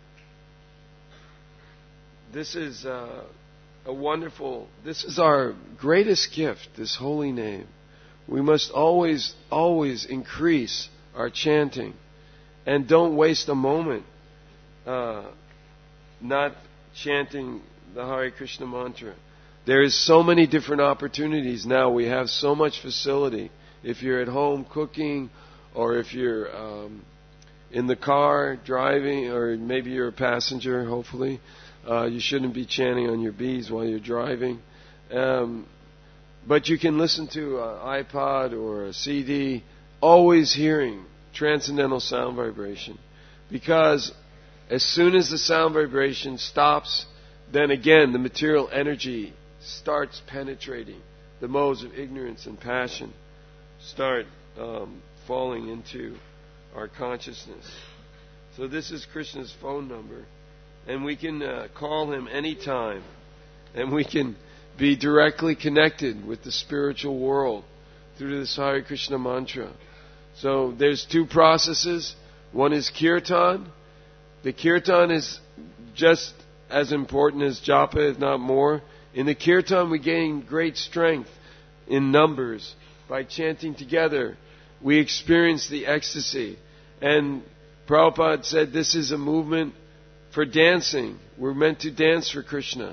Speaker 1: this is uh, a wonderful, this is our greatest gift, this holy name. We must always, always increase our chanting. And don't waste a moment uh, not chanting the Hare Krishna mantra. There is so many different opportunities now. We have so much facility. If you're at home cooking, or if you're um, in the car driving, or maybe you're a passenger, hopefully, uh, you shouldn't be chanting on your beads while you're driving. Um, but you can listen to an iPod or a C D, always hearing transcendental sound vibration. Because as soon as the sound vibration stops, then again the material energy starts penetrating. The modes of ignorance and passion start um, falling into our consciousness. So this is Krishna's phone number. And we can uh, call Him anytime. And we can be directly connected with the spiritual world through this Hare Krishna mantra. So there's two processes. One is kirtan. The kirtan is just as important as japa, if not more. In the kirtan we gain great strength in numbers. By chanting together, we experience the ecstasy. And Prabhupada said this is a movement for dancing. We're meant to dance for Krishna.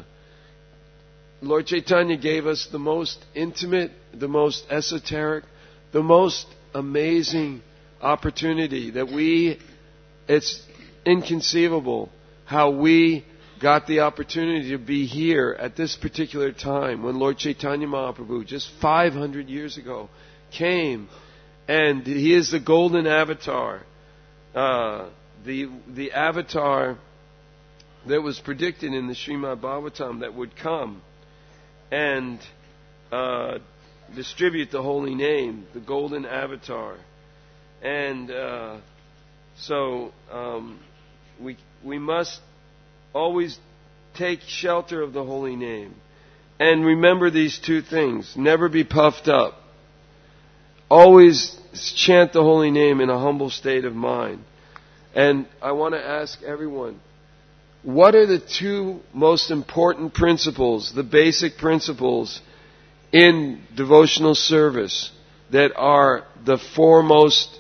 Speaker 1: Lord Chaitanya gave us the most intimate, the most esoteric, the most amazing opportunity that we, it's inconceivable how we got the opportunity to be here at this particular time when Lord Chaitanya Mahaprabhu, just five hundred years ago, came, and He is the golden avatar, uh, the the avatar that was predicted in the Srimad Bhagavatam that would come and uh, distribute the holy name, the golden avatar. And uh, so um, we we must always take shelter of the holy name. And remember these two things. Never be puffed up. Always chant the holy name in a humble state of mind. And I want to ask everyone, what are the two most important principles, the basic principles in devotional service that are the foremost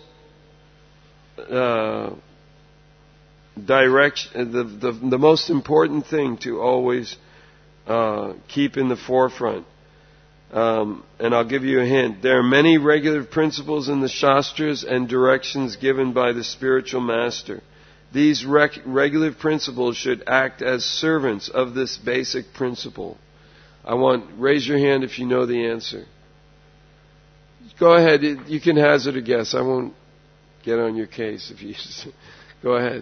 Speaker 1: uh, direction, the, the the most important thing to always uh, keep in the forefront? Um, and I'll give you a hint. There are many regular principles in the Shastras and directions given by the spiritual master. These rec- regular principles should act as servants of this basic principle. I want, raise your hand if you know the answer. Go ahead, you can hazard a guess. I won't get on your case if you go ahead.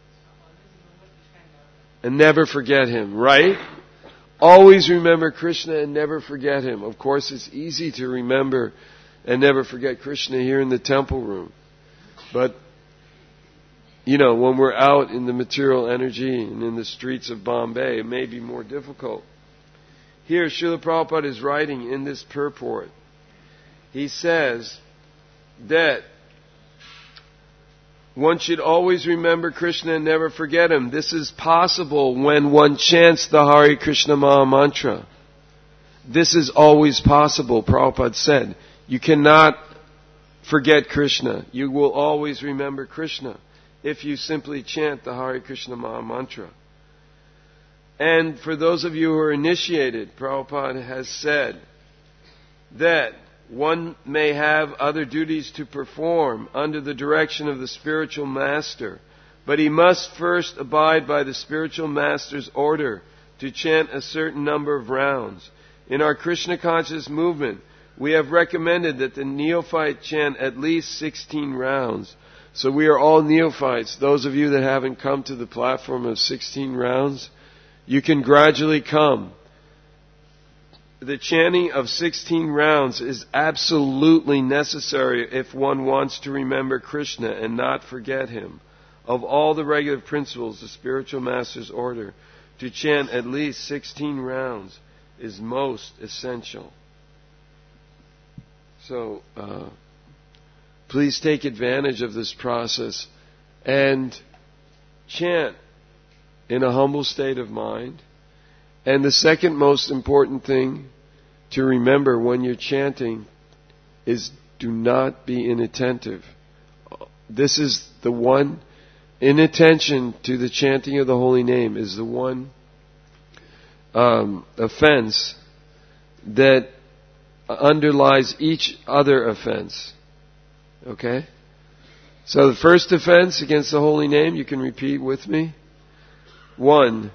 Speaker 1: And never forget Him, right? Always remember Krishna and never forget Him. Of course, it's easy to remember and never forget Krishna here in the temple room. But, you know, when we're out in the material energy and in the streets of Bombay, it may be more difficult. Here, Srila Prabhupada is writing in this purport. He says that one should always remember Krishna and never forget Him. This is possible when one chants the Hare Krishna Maha Mantra. This is always possible, Prabhupada said. You cannot forget Krishna. You will always remember Krishna if you simply chant the Hare Krishna Maha Mantra. And for those of you who are initiated, Prabhupada has said that one may have other duties to perform under the direction of the spiritual master, but he must first abide by the spiritual master's order to chant a certain number of rounds. In our Krishna conscious movement, we have recommended that the neophyte chant at least sixteen rounds. So we are all neophytes. Those of you that haven't come to the platform of sixteen rounds, you can gradually come. The chanting of sixteen rounds is absolutely necessary if one wants to remember Krishna and not forget Him. Of all the regular principles, the spiritual master's order to chant at least sixteen rounds is most essential. So, uh, please take advantage of this process and chant in a humble state of mind. And the second most important thing to remember when you're chanting is do not be inattentive. This is the one, inattention to the chanting of the holy name is the one um, offense that underlies each other offense. Okay? So the first offense against the holy name, you can repeat with me. One,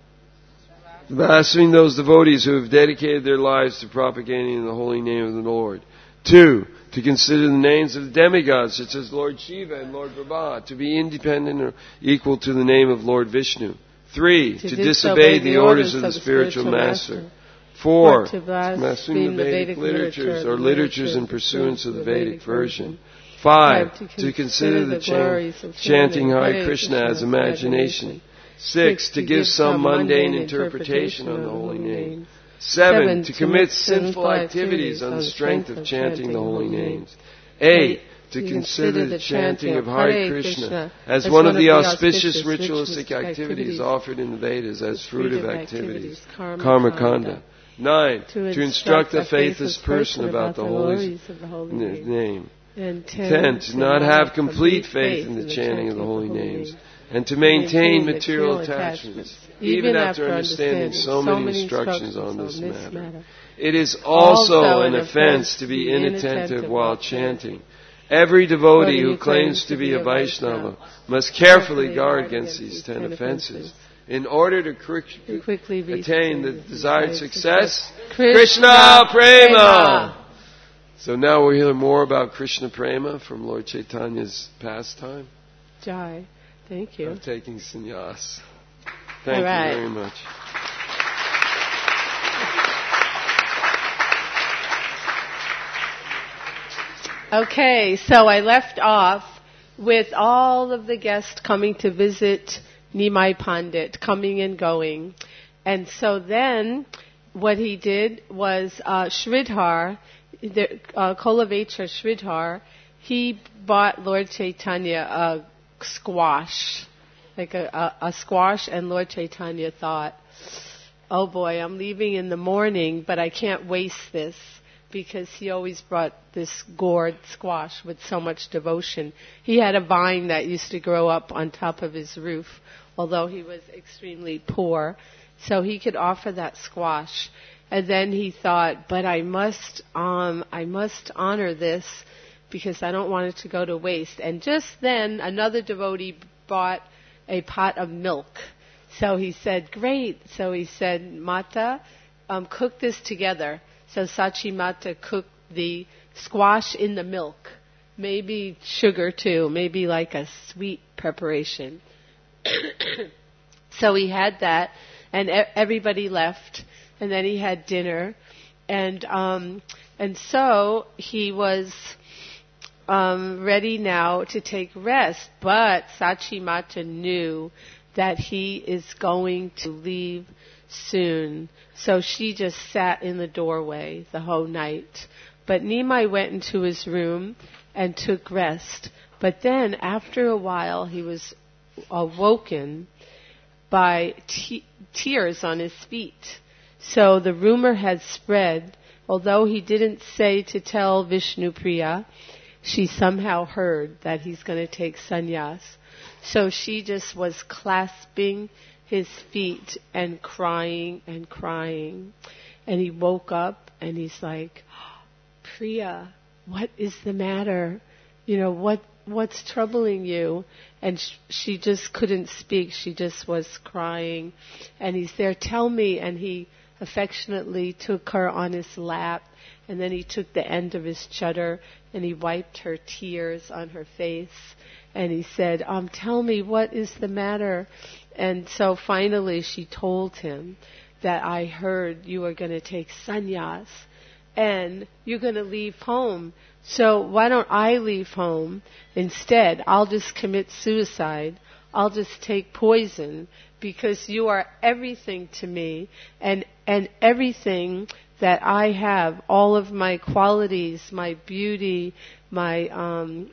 Speaker 1: blaspheming those devotees who have dedicated their lives to propagating the holy name of the Lord. Two, to consider the names of the demigods such as Lord Shiva and Lord Brahma to be independent or equal to the name of Lord Vishnu. Three, to, to disobey the orders of the spiritual master. master. Four, to blaspheme the Vedic literatures or literatures in pursuance of the Vedic version. Five, to consider the glories of chanting Hare Krishna as imagination. Six, to give some mundane interpretation on the holy name. Seven, to commit sinful activities on the strength of chanting the holy names. Eight, to consider the chanting of Hare Krishna as one of the auspicious ritualistic activities offered in the Vedas as fruit of activities, karma kanda. Nine, to instruct a faithless person about the holy name. And ten, to not have complete faith in the chanting of the holy names. And to maintain material attachments, even after understanding so many instructions on this matter. It is also an offense to be inattentive while chanting. Every devotee who claims to be a Vaishnava must carefully guard against these ten offenses. In order to quickly attain the desired success, Krishna Prema! So now we'll hear more about Krishna Prema from Lord Chaitanya's pastime.
Speaker 2: Jai. Thank you.
Speaker 1: Of taking sannyas. Thank
Speaker 2: right.
Speaker 1: you very much.
Speaker 2: Okay, so I left off with all of the guests coming to visit Nimai Pandit, coming and going. And so then what he did was uh, Sridhar, the, uh, Kolavetra Sridhar, he bought Lord Chaitanya a squash like a, a, a squash, and Lord Chaitanya thought, oh boy, I'm leaving in the morning, but I can't waste this, because he always brought this gourd squash with so much devotion. He had a vine that used to grow up on top of his roof, although he was extremely poor, so he could offer that squash. And then he thought, but I must, um, I must honor this, because I don't want it to go to waste. And just then, another devotee bought a pot of milk. So he said, great. So he said, Mata, um, cook this together. So Sachi Mata cooked the squash in the milk. Maybe sugar too, maybe like a sweet preparation. So he had that, and e- everybody left, and then he had dinner. And um, and so he was um, ready now to take rest, but Sachi Mata knew that he is going to leave soon. So she just sat in the doorway the whole night. But Nimai went into his room and took rest. But then, after a while, he was awoken by te- tears on his feet. So the rumor had spread. Although he didn't say to tell Vishnupriya, she somehow heard that he's going to take sannyas. So she just was clasping his feet and crying and crying. And he woke up and he's like, Priya, what is the matter? You know, what what's troubling you? And sh- she just couldn't speak. She just was crying. And he's there, tell me. And he affectionately took her on his lap. And then he took the end of his chadar and he wiped her tears on her face. And he said, um, tell me, what is the matter? And so finally she told him that I heard you are going to take sannyas and you're going to leave home. So why don't I leave home instead? I'll just commit suicide. I'll just take poison, because you are everything to me, and and everything that I have, all of my qualities, my beauty, my um,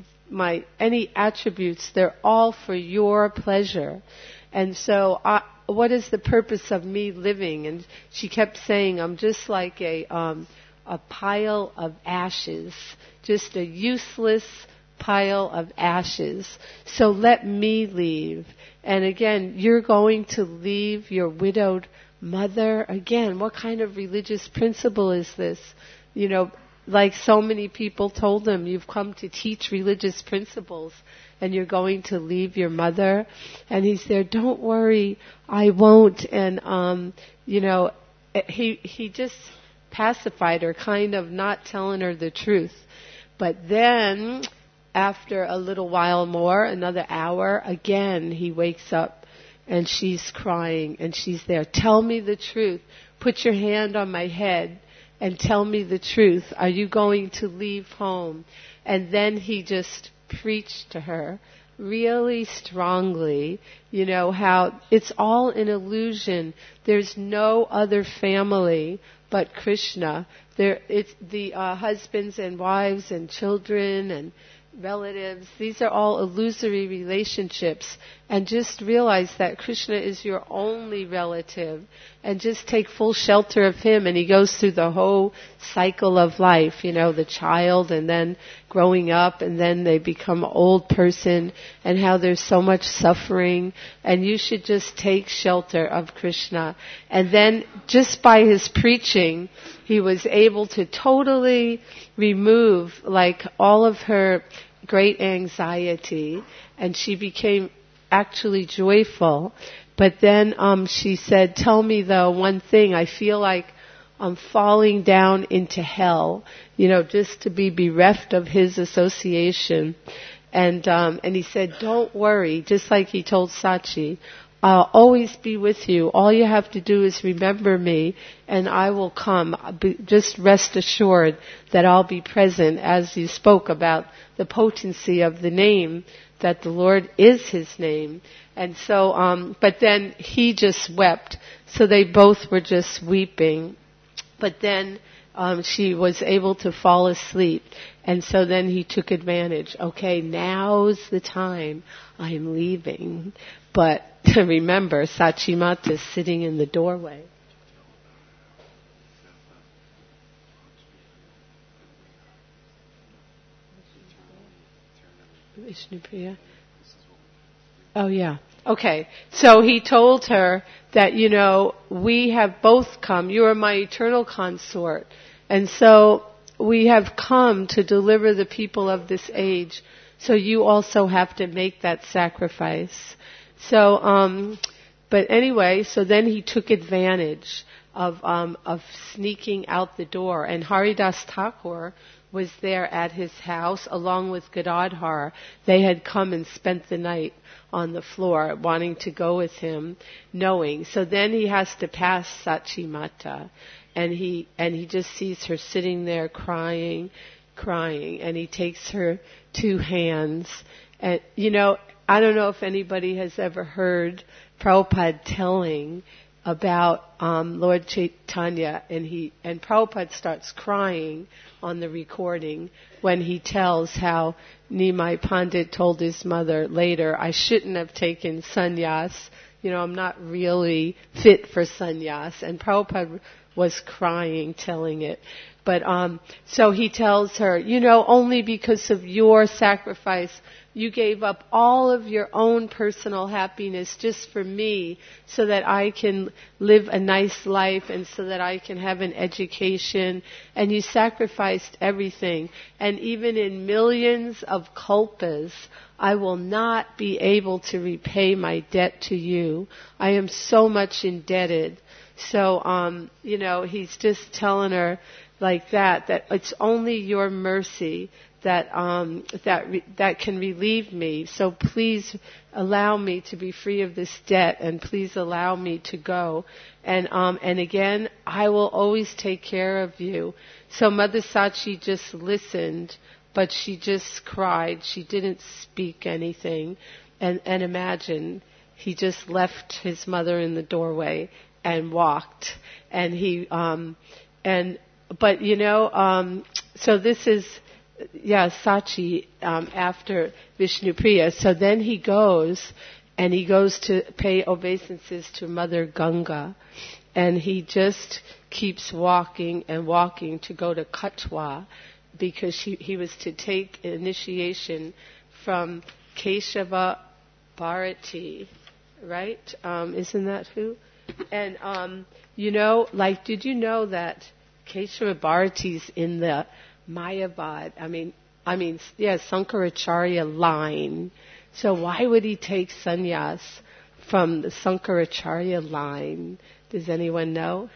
Speaker 2: my any attributes, they're all for your pleasure. And so I, what is the purpose of me living? And she kept saying, I'm just like a um, a pile of ashes, just a useless pile of ashes. So let me leave. And again, you're going to leave your widowed mother. Again, what kind of religious principle is this? You know, like so many people told him, you've come to teach religious principles and you're going to leave your mother. And he's there, don't worry, I won't. And, um, you know, he he just pacified her, kind of not telling her the truth. But then, after a little while more, another hour, again he wakes up and she's crying and she's there. Tell me the truth. Put your hand on my head and tell me the truth. Are you going to leave home? And then he just preached to her really strongly, you know, how it's all an illusion. There's no other family but Krishna. There, it's the uh, husbands and wives and children and relatives. These are all illusory relationships. And just realize that Krishna is your only relative. And just take full shelter of him. And he goes through the whole cycle of life. You know, the child and then growing up and then they become an old person. And how there's so much suffering. And you should just take shelter of Krishna. And then just by his preaching, he was able to totally remove like all of her great anxiety, and she became actually joyful. But then um, she said, tell me though one thing, I feel like I'm falling down into hell, you know, just to be bereft of his association. And um, and he said, don't worry, just like he told Sachi, I'll always be with you. All you have to do is remember me, and I will come. Be, just rest assured that I'll be present, as you spoke about the potency of the name, that the Lord is his name. And so, um, but then he just wept. So they both were just weeping. But then um, she was able to fall asleep. And so then he took advantage. Okay, now's the time. I'm leaving. But remember, Sachimata is sitting in the doorway. Vishnupriya. Oh, yeah. Okay. So he told her that, you know, we have both come. You are my eternal consort. And so we have come to deliver the people of this age. So you also have to make that sacrifice. So, um, but anyway, so then he took advantage of, um, of sneaking out the door. And Haridas Thakur was there at his house along with Gadadhar. They had come and spent the night on the floor wanting to go with him, knowing. So then he has to pass Sachimata, and he and he just sees her sitting there crying, crying, and he takes her two hands. And, you know, I don't know if anybody has ever heard Prabhupada telling about um, Lord Chaitanya, and he and Prabhupada starts crying on the recording when he tells how Nimai Pandit told his mother later, I shouldn't have taken sannyas, you know, I'm not really fit for sannyas, and Prabhupada was crying telling it. But um, so he tells her, you know, only because of your sacrifice, you gave up all of your own personal happiness just for me so that I can live a nice life and so that I can have an education. And you sacrificed everything. And even in millions of kalpas, I will not be able to repay my debt to you. I am so much indebted. So, um, you know, he's just telling her like that, that it's only your mercy that um, that re- that can relieve me. So please allow me to be free of this debt, and please allow me to go. And um, and again, I will always take care of you. So Mother Sachi just listened, but she just cried. She didn't speak anything. And and imagine, he just left his mother in the doorway and walked. And he um, and but you know um, so this is. Yeah, Sachi um, after Vishnupriya. So then he goes, and he goes to pay obeisances to Mother Ganga, and he just keeps walking and walking to go to Katwa, because she, he was to take initiation from Keshava Bharati, right? Um, isn't that who? And um, you know, like, did you know that Keshava Bharati's in the Mayavad, I mean, I mean, yeah, Sankaracharya line. So why would he take sannyas from the Sankaracharya line? Does anyone know?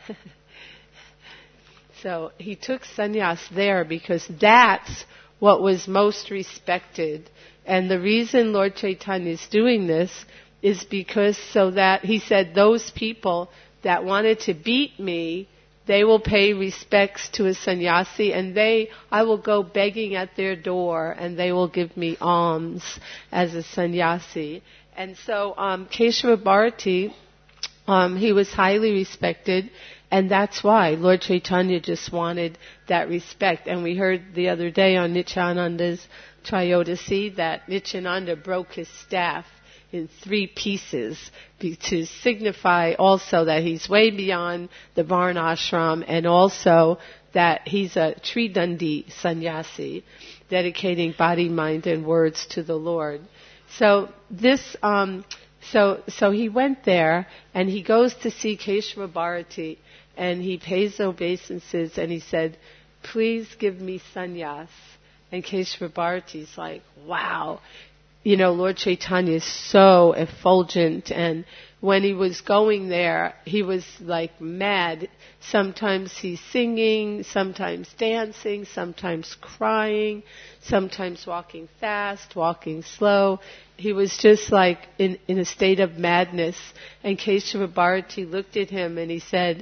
Speaker 2: So he took sannyas there because that's what was most respected. And the reason Lord Chaitanya is doing this is because so that, he said, those people that wanted to beat me, they will pay respects to a sannyasi, and they, I will go begging at their door, and they will give me alms as a sannyasi. And so, um, Keshava Bharati, um, he was highly respected, and that's why Lord Chaitanya just wanted that respect. And we heard the other day on Nityananda's Trayodasi that Nityananda broke his staff in three pieces to signify also that he's way beyond the Varna ashram, and also that he's a Tridandi sannyasi, dedicating body, mind, and words to the Lord. So this, um, so so he went there, and he goes to see Keshava Bharati, and he pays obeisances, and he said, "Please give me sannyas." And Keshava Bharati's like, "Wow." You know, Lord Chaitanya is so effulgent, and when he was going there, he was like mad. Sometimes he's singing, sometimes dancing, sometimes crying, sometimes walking fast, walking slow. He was just like in, in a state of madness. And Keshava Bharati looked at him and he said,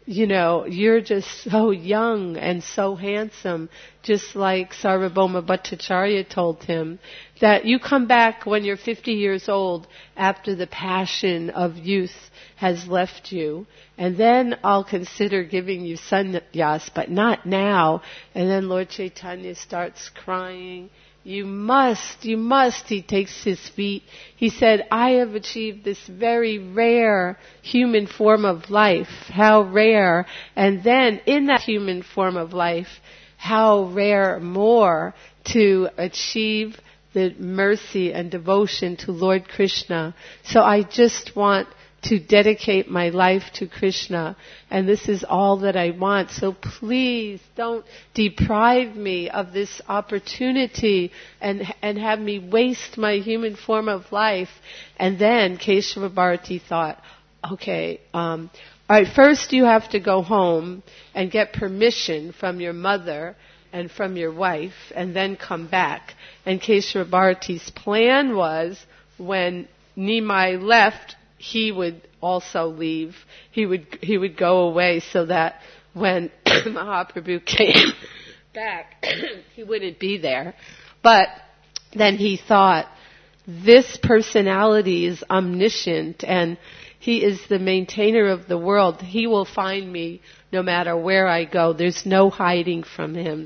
Speaker 2: you know, you're just so young and so handsome, just like Sarvabhauma Bhattacharya told him, that you come back when you're fifty years old after the passion of youth has left you, and then I'll consider giving you sannyas, but not now. And then Lord Chaitanya starts crying. You must, you must. He takes his feet. He said, I have achieved this very rare human form of life. How rare. And then in that human form of life, how rare more to achieve the mercy and devotion to Lord Krishna. So I just want to dedicate my life to Krishna, and this is all that I want. So please don't deprive me of this opportunity and and have me waste my human form of life. And then Keshava Bharati thought, okay, um, all right, first you have to go home and get permission from your mother and from your wife, and then come back. And Keshava Bharati's plan was, when Nimai left, he would also leave. He would he would go away, so that when Mahaprabhu came back, he wouldn't be there. But then he thought, this personality is omniscient, and he is the maintainer of the world. He will find me no matter where I go. There's no hiding from him.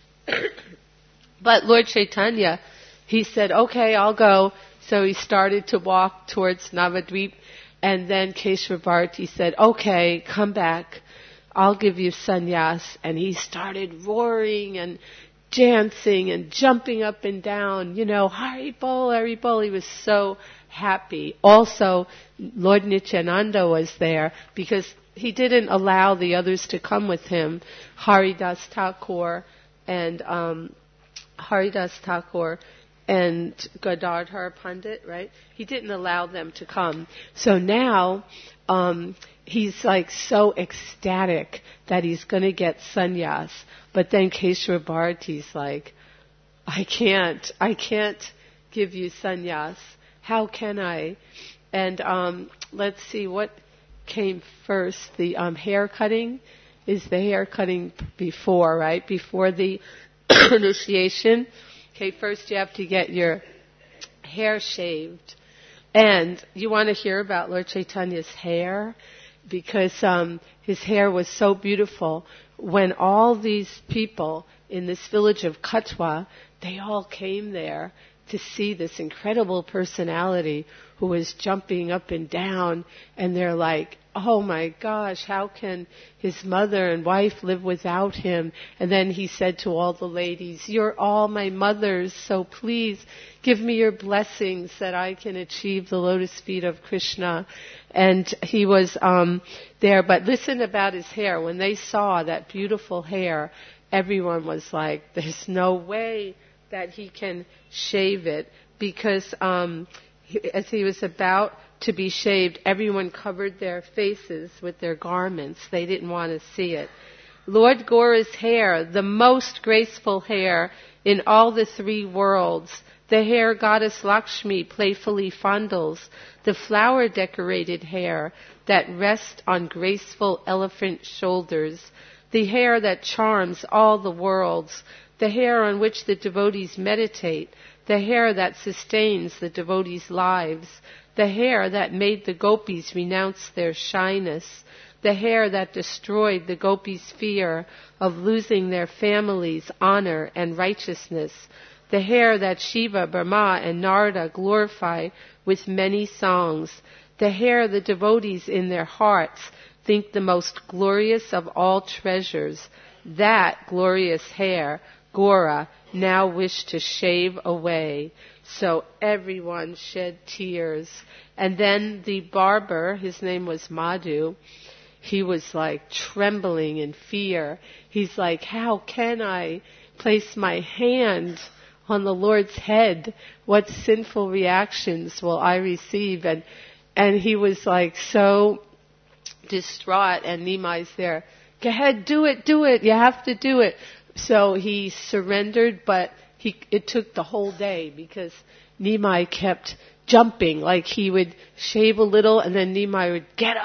Speaker 2: But Lord Chaitanya, he said, okay, I'll go. So he started to walk towards Navadvip, and then Keshava Bharati said, okay, come back. I'll give you sannyas. And he started roaring and dancing and jumping up and down. You know, Haribol, Haribol. He was so happy. Also, Lord Nityananda was there because he didn't allow the others to come with him. Haridas Thakur and um, Haridas Thakur and Gadadhar Pandit, right? He didn't allow them to come. So now um, he's like so ecstatic that he's going to get sannyas. But then Keshava Bharati's like, I can't, I can't give you sannyas. How can I? And um, let's see, what came first? The um, hair cutting? Is the hair cutting before, right? Before the initiation? Okay, first you have to get your hair shaved. And you want to hear about Lord Chaitanya's hair? Because um, his hair was so beautiful. When all these people in this village of Katwa, they all came there to see this incredible personality who was jumping up and down. And they're like, oh my gosh, how can his mother and wife live without him? And then he said to all the ladies, you're all my mothers, so please give me your blessings that I can achieve the lotus feet of Krishna. And he was um, there. But listen about his hair. When they saw that beautiful hair, everyone was like, there's no way that he can shave it, because um, he, as he was about to be shaved, everyone covered their faces with their garments. They didn't want to see it. Lord Gaura's hair, the most graceful hair in all the three worlds, the hair goddess Lakshmi playfully fondles, the flower-decorated hair that rests on graceful elephant shoulders, the hair that charms all the worlds, the hair on which the devotees meditate, the hair that sustains the devotees' lives, the hair that made the gopis renounce their shyness, the hair that destroyed the gopis' fear of losing their families, honor, and righteousness, the hair that Shiva, Brahma, and Narada glorify with many songs, the hair the devotees in their hearts think the most glorious of all treasures, that glorious hair Gaura now wished to shave away. So everyone shed tears. And then the barber, his name was Madhu, he was like trembling in fear. He's like, how can I place my hand on the Lord's head? What sinful reactions will I receive? And and he was like so distraught, and Nimai's there. Go ahead, do it, do it. You have to do it. So he surrendered, but he, it took the whole day because Nimai kept jumping. Like he would shave a little and then Nimai would get up.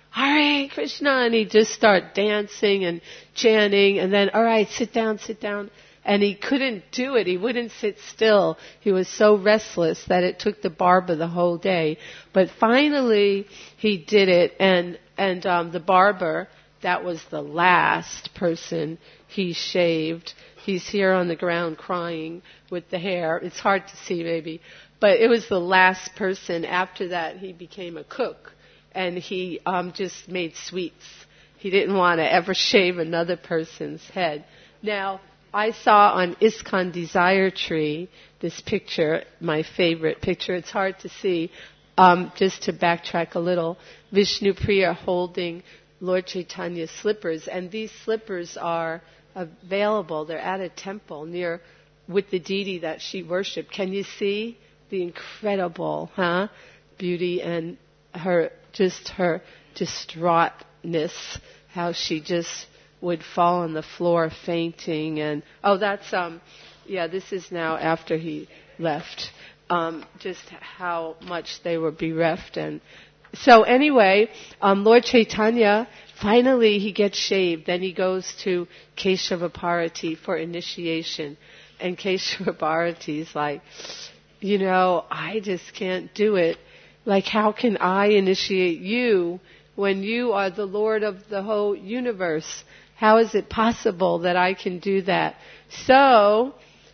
Speaker 2: Hare Krishna, and he'd just start dancing and chanting, and then, all right, sit down, sit down. And he couldn't do it. He wouldn't sit still. He was so restless that it took the barber the whole day. But finally, he did it, and, and um, the barber, that was the last person he shaved. He's here on the ground crying with the hair. It's hard to see, maybe. But it was the last person. After that, he became a cook. And he um, just made sweets. He didn't want to ever shave another person's head. Now, I saw on ISKCON Desire Tree this picture, my favorite picture. It's hard to see. Um, just to backtrack a little, Vishnu Priya holding Lord Chaitanya's slippers. And these slippers are available. They're at a temple near with the deity that she worshipped. Can you see the incredible, huh, beauty and her, just her distraughtness, how she just would fall on the floor fainting. And oh, that's um yeah, this is now after he left. Um just how much they were bereft. And so anyway, um Lord Chaitanya, finally he gets shaved. Then he goes to Keshava Bharati for initiation. And Keshava Bharati's like, you know, I just can't do it. Like, how can I initiate you when you are the Lord of the whole universe? How is it possible that I can do that? So,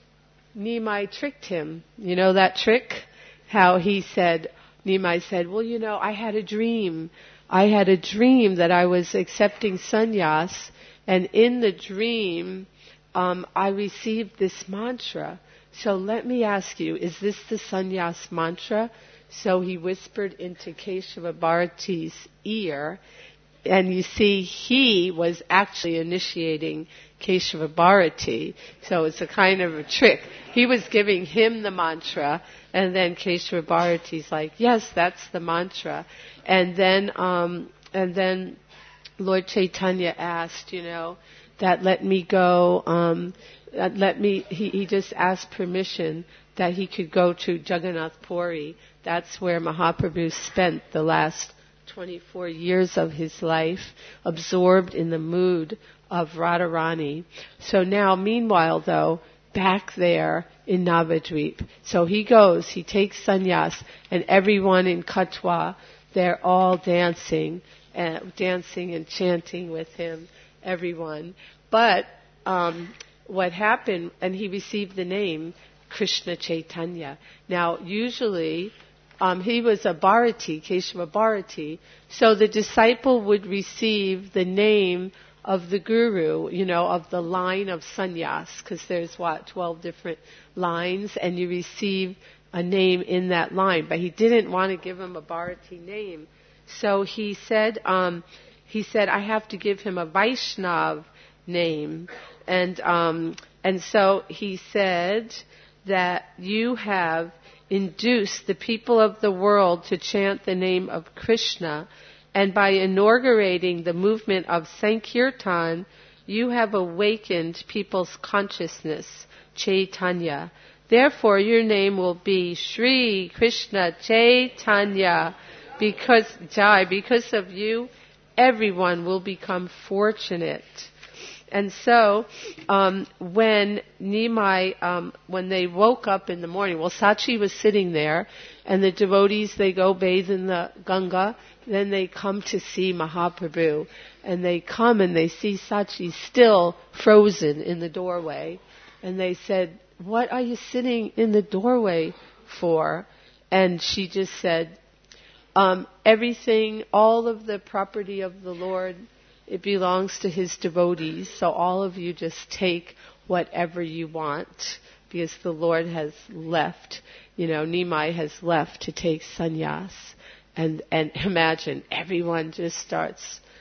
Speaker 2: Nimai tricked him. You know that trick? How he said, Nimai said, well, you know, I had a dream. I had a dream that I was accepting sannyas, and in the dream, um, I received this mantra. So let me ask you, is this the sannyas mantra? So he whispered into Keshava Bharati's ear, and you see, he was actually initiating Keshava Bharati. So it's a kind of a trick. He was giving him the mantra, and then Keshava Bharati's like, yes, that's the mantra. And then, um, and then Lord Chaitanya asked, you know, that let me go, um, that let me, he, he just asked permission that he could go to Jagannath Puri. That's where Mahaprabhu spent the last twenty-four years of his life, absorbed in the mood of Radharani. So now, meanwhile, though, back there in Navadvip. So he goes, he takes sannyas, and everyone in Katwa, they're all dancing, uh, dancing and chanting with him, everyone. But um, what happened, and he received the name Krishna Chaitanya. Now, usually, Um, he was a Bharati, Keshava Bharati, so the disciple would receive the name of the guru, you know, of the line of sannyas, because there's, what, twelve different lines, and you receive a name in that line. But he didn't want to give him a Bharati name. So he said, um, he said, I have to give him a Vaishnav name. And, um, and so he said that you have induce the people of the world to chant the name of Krishna, and by inaugurating the movement of Sankirtan, you have awakened people's consciousness, Chaitanya. Therefore, your name will be Shri Krishna Chaitanya, because, Jai, because of you, everyone will become fortunate. And so, um, when Nimai, um, when they woke up in the morning, well, Sachi was sitting there, and the devotees, they go bathe in the Ganga, then they come to see Mahaprabhu, and they come and they see Sachi still frozen in the doorway, and they said, what are you sitting in the doorway for? And she just said, um, everything, all of the property of the Lord, it belongs to his devotees, so all of you just take whatever you want, because the Lord has left, you know, Nimai has left to take sannyas. And, and imagine, everyone just starts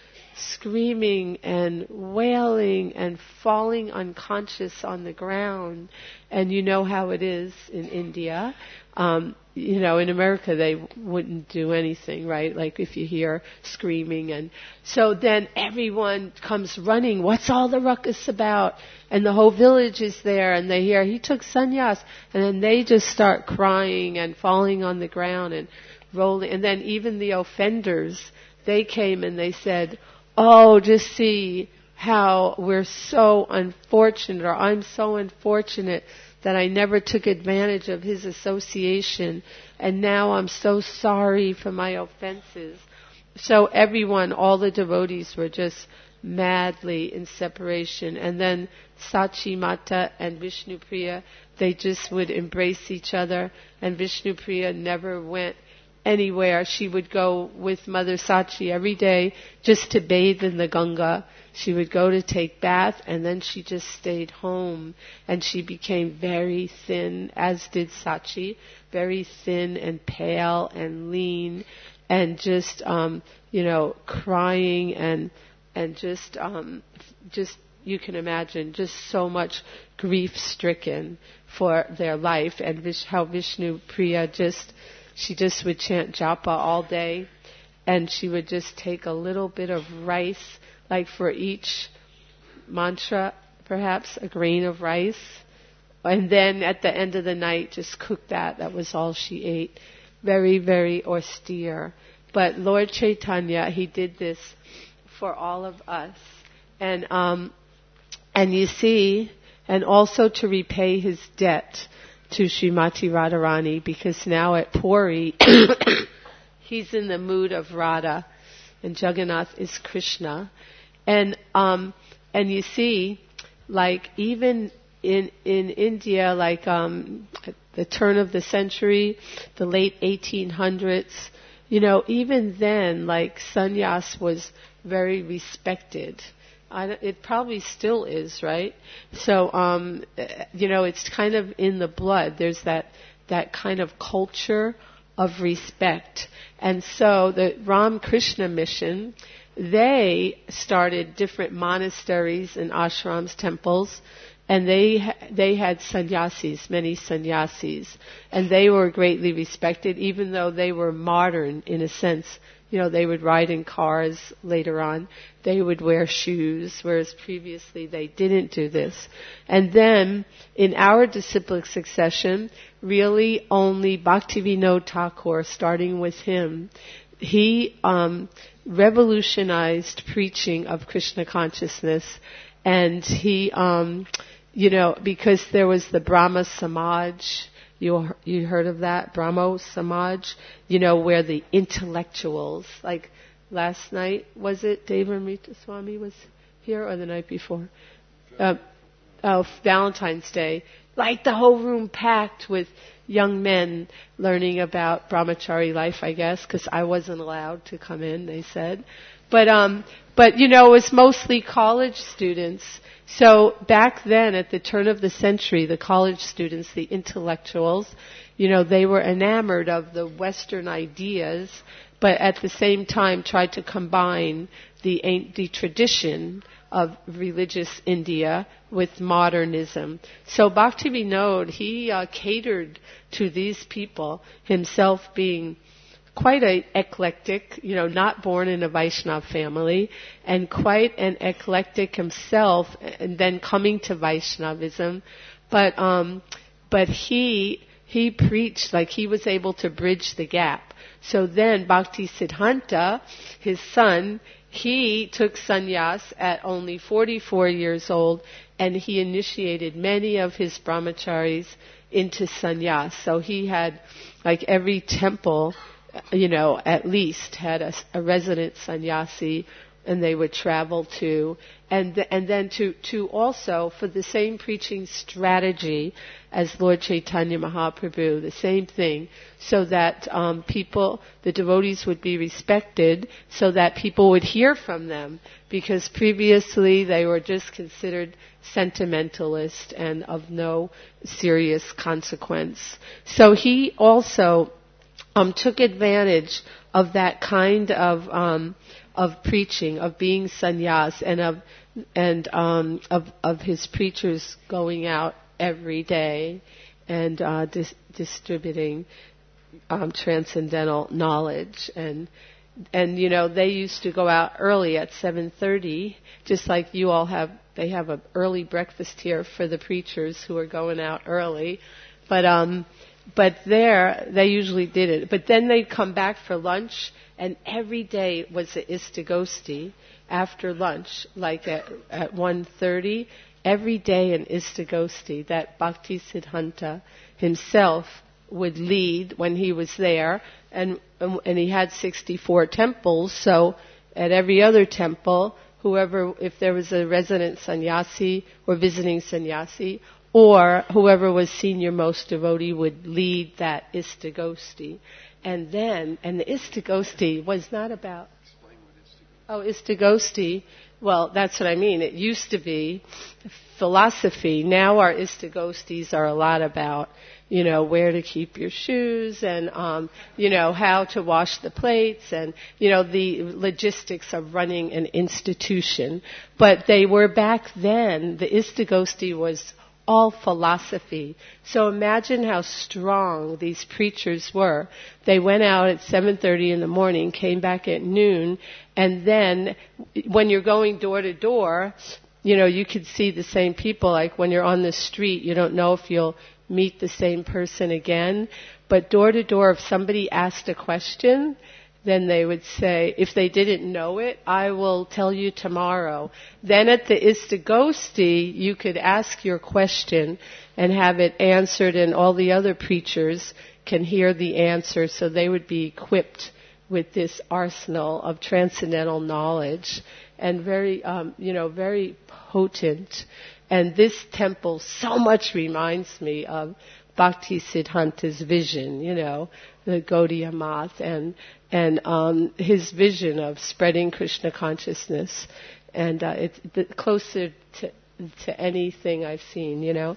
Speaker 2: screaming and wailing and falling unconscious on the ground. And you know how it is in India. Um, you know, in America they wouldn't do anything, right? Like if you hear screaming. And so then everyone comes running. What's all the ruckus about? And the whole village is there, and they hear, he took sannyas. And then they just start crying and falling on the ground and rolling. And then even the offenders, they came and they said, oh, just see how we're so unfortunate, or I'm so unfortunate that I never took advantage of his association, and now I'm so sorry for my offenses. So everyone, all the devotees were just madly in separation. And then Sachi Mata and Vishnupriya, they just would embrace each other, and Vishnupriya never went anywhere. She would go with Mother Sachi every day just to bathe in the Ganga. She would go to take bath, and then she just stayed home. And she became very thin, as did Sachi, very thin and pale and lean, and just, um, you know, crying and and just, um, just you can imagine, just so much grief-stricken for their life, and Vish- how Vishnu Priya just, she just would chant japa all day, and she would just take a little bit of rice, like for each mantra, perhaps a grain of rice, and then at the end of the night just cook that. That was all she ate. Very, very austere. But Lord Chaitanya, he did this for all of us. And um, and you see, and also to repay his debt to Srimati Radharani, because now at Puri, he's in the mood of Radha, and Jagannath is Krishna. And um, and you see, like even in in India, like um, at the turn of the century, the late eighteen hundreds, you know, even then, like sannyas was very respected. I, it probably still is, right? So, um, you know, it's kind of in the blood. There's that that kind of culture of respect. And so the Ram Krishna mission, they started different monasteries and ashrams, temples, and they they had sannyasis, many sannyasis, and they were greatly respected, even though they were modern in a sense. You know, they would ride in cars later on. They would wear shoes, whereas previously they didn't do this. And then, in our disciplic succession, really only Bhaktivinoda Thakur, starting with him, he um, revolutionized preaching of Krishna consciousness, and he, um, you know, because there was the Brahma Samaj. You you heard of that, Brahmo Samaj? You know, where the intellectuals, like last night, was it Devaramrita Swami was here, or the night before? Uh, oh, Valentine's Day. Like the whole room packed with young men learning about brahmachari life, I guess, because I wasn't allowed to come in, they said. But, um, but you know, it was mostly college students. So back then, at the turn of the century, the college students, the intellectuals, you know, they were enamored of the Western ideas, but at the same time tried to combine the the tradition of religious India with modernism. So Bhaktivinoda, he uh, catered to these people, himself being quite a eclectic, you know, not born in a Vaishnava family, and quite an eclectic himself, and then coming to Vaishnavism. But um, but he he preached, like he was able to bridge the gap. So then Bhakti Siddhanta, his son, he took sannyas at only forty-four years old, and he initiated many of his brahmacharis into sannyas. So he had, like every temple, you know, at least had a, a resident sannyasi, and they would travel to, and th- and then to, to also, for the same preaching strategy as Lord Chaitanya Mahaprabhu, the same thing, so that um, people, the devotees would be respected, so that people would hear from them, because previously they were just considered sentimentalist and of no serious consequence. So he also Um, took advantage of that kind of um, of preaching, of being sannyas, and of and um, of of his preachers going out every day and uh, dis- distributing um, transcendental knowledge. And and you know, they used to go out early at seven thirty, just like you all have. They have an early breakfast here for the preachers who are going out early, but um. But there, they usually did it. But then they'd come back for lunch, and every day was an Istagosti after lunch, like at, at one thirty. Every day an Istagosti that Bhakti Siddhanta himself would lead when he was there. And, and he had sixty-four temples, so at every other temple, whoever, if there was a resident sannyasi or visiting sannyasi, or whoever was senior most devotee would lead that Istagosti. And then, and the Istagosti was not about... Explain what Istagosti... Oh, Istagosti, well, that's what I mean. It used to be philosophy. Now our Istagostis are a lot about, you know, where to keep your shoes and, um, you know, how to wash the plates and, you know, the logistics of running an institution. But they were back then, the Istagosti was all philosophy. So imagine how strong these preachers were. They went out at seven thirty in the morning, came back at noon, and then when you're going door to door, you know, you could see the same people. Like when you're on the street, you don't know if you'll meet the same person again. But door to door, if somebody asked a question, then they would say, if they didn't know it, I will tell you tomorrow. Then at the Istagosti, you could ask your question and have it answered, and all the other preachers can hear the answer, so they would be equipped with this arsenal of transcendental knowledge and very, um, you know, very potent. And this temple so much reminds me of Bhakti Siddhanta's vision, you know, the Gaudiya Math, and and um, his vision of spreading Krishna consciousness, and uh, it's the, closer to to anything I've seen, you know.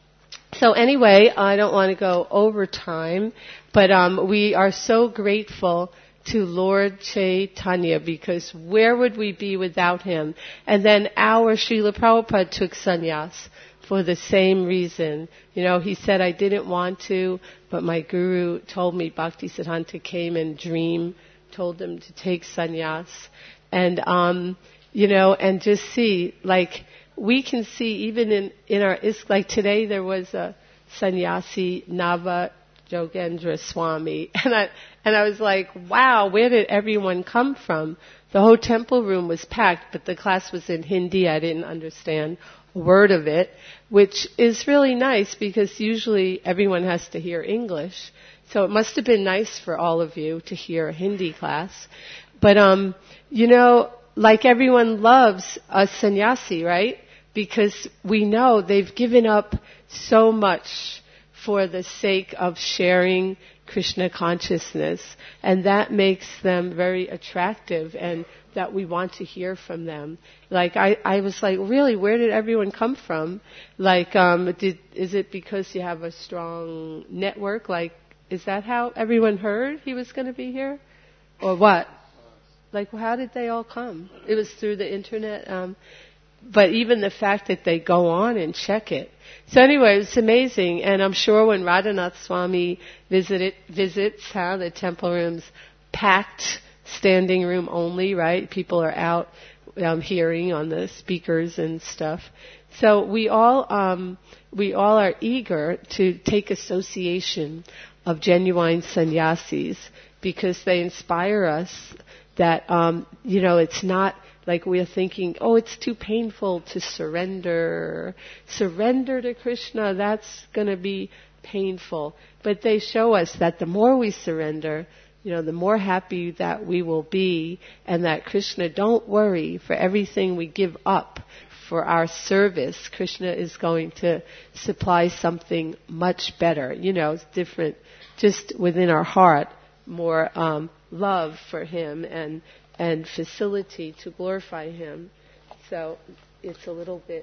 Speaker 2: So anyway, I don't want to go over time, but um, we are so grateful to Lord Chaitanya, because where would we be without him? And then our Srila Prabhupada took sannyas for the same reason. You know, he said, I didn't want to, but my guru told me. Bhakti Siddhanta came in dream, told him to take sannyas. And, um, you know, and just see, like, we can see even in, in our, like today there was a sannyasi, Nava Jogendra Swami. And I, and I was like, wow, where did everyone come from? The whole temple room was packed, but the class was in Hindi. I didn't understand a word of it, which is really nice because usually everyone has to hear English. So it must have been nice for all of you to hear a Hindi class. But, um, you know, like everyone loves a sannyasi, right? Because we know they've given up so much for the sake of sharing Krishna consciousness, and that makes them very attractive, and that we want to hear from them. Like I, I was like, really, where did everyone come from? Like, um, did is it because you have a strong network? Like, is that how everyone heard he was going to be here, or what? Like, how did they all come? It was through the internet. Um, But even the fact that they go on and check it. So anyway, it's amazing. And I'm sure when Radhanath Swami visited, visits, huh, the temple room's packed, standing room only, right? People are out um, hearing on the speakers and stuff. So we all, um, we all are eager to take association of genuine sannyasis because they inspire us that, um, you know, it's not like we're thinking, oh, it's too painful to surrender. Surrender to Krishna, that's going to be painful. But they show us that the more we surrender, you know, the more happy that we will be, and that Krishna, don't worry, for everything we give up for our service, Krishna is going to supply something much better. You know, it's different, just within our heart, more um, love for Him and and facility to glorify Him. So it's a little bit,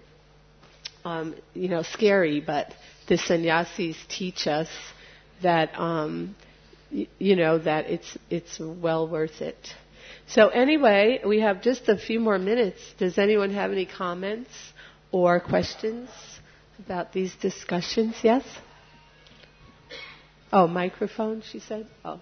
Speaker 2: um, you know, scary, but the sannyasis teach us that, um, y- you know, that it's it's well worth it. So anyway, we have just a few more minutes. Does anyone have any comments or questions about these discussions? Yes? Oh, microphone, she said? Oh.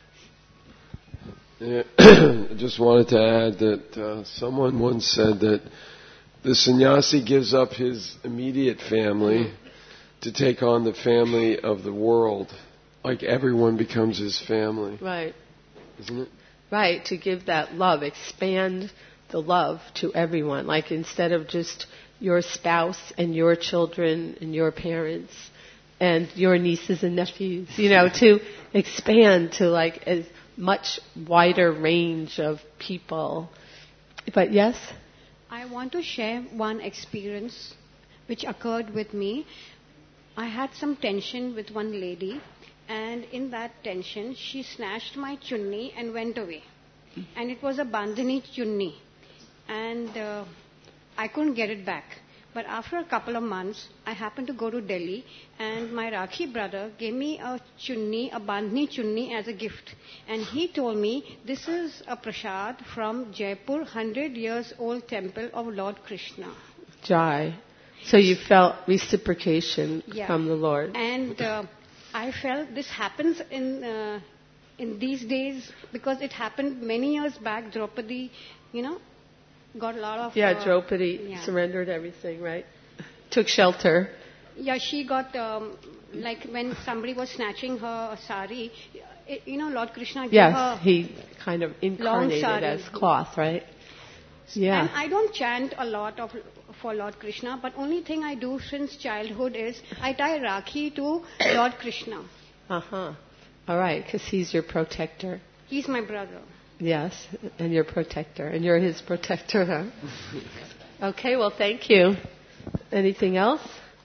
Speaker 1: Yeah, I just wanted to add that uh, someone once said that the sannyasi gives up his immediate family to take on the family of the world. like everyone becomes his family.
Speaker 2: Right.
Speaker 1: Isn't it?
Speaker 2: Right, to give that love, expand the love to everyone. Like instead of just your spouse and your children and your parents and your nieces and nephews, you know, to expand to like as much wider range of people. But yes?
Speaker 3: I want to share one experience which occurred with me. I had some tension with one lady, and in that tension, she snatched my chunni and went away. And it was a bandhani chunni, and uh, I couldn't get it back. But after a couple of months, I happened to go to Delhi, and my Rakhi brother gave me a chunni, a bandhani chunni as a gift. And he told me, this is a prasad from Jaipur, one hundred years old temple of Lord Krishna.
Speaker 2: Jai. So you felt reciprocation
Speaker 3: Yeah.
Speaker 2: from the Lord.
Speaker 3: And uh, I felt this happens in uh, in these days because it happened many years back. Draupadi, you know, got a lot of...
Speaker 2: Yeah,
Speaker 3: uh,
Speaker 2: Draupadi
Speaker 3: yeah.
Speaker 2: surrendered everything, right? Took shelter.
Speaker 3: Yeah, she got, um, like when somebody was snatching her sari, it, you know, Lord Krishna gave
Speaker 2: Yes,
Speaker 3: her...
Speaker 2: he kind of incarnated
Speaker 3: sari.
Speaker 2: as cloth, right? Yeah.
Speaker 3: And I don't chant a lot of for Lord Krishna, but only thing I do since childhood is I tie Rakhi to Lord Krishna.
Speaker 2: Uh-huh. All right, because he's your protector.
Speaker 3: He's my brother.
Speaker 2: Yes, and your protector. And you're his protector, huh? Okay, well, thank you. Anything else?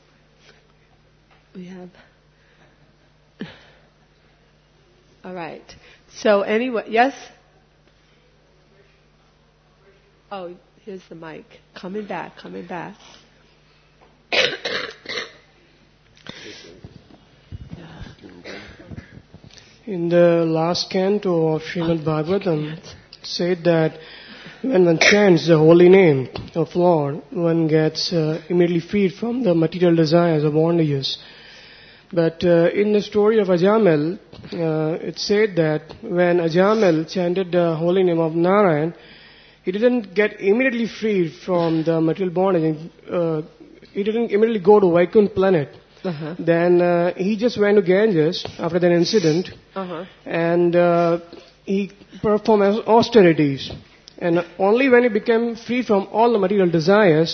Speaker 2: We have... All right. So anyway, yes? Oh, here's the mic. Coming back, coming back.
Speaker 4: In the last canto of Srimad Bhagavatam, it said that when one chants the holy name of Lord, one gets uh, immediately freed from the material desires of bondages. But uh, in the story of Ajamil, uh, it said that when Ajamil chanted the holy name of Narayan, he didn't get immediately freed from the material bondage. Uh, he didn't immediately go to Vaikuntha planet.
Speaker 2: Uh-huh.
Speaker 4: Then uh, he just went to Ganges after that incident,
Speaker 2: Uh-huh.
Speaker 4: and uh, he performed as austerities. And only when he became free from all the material desires,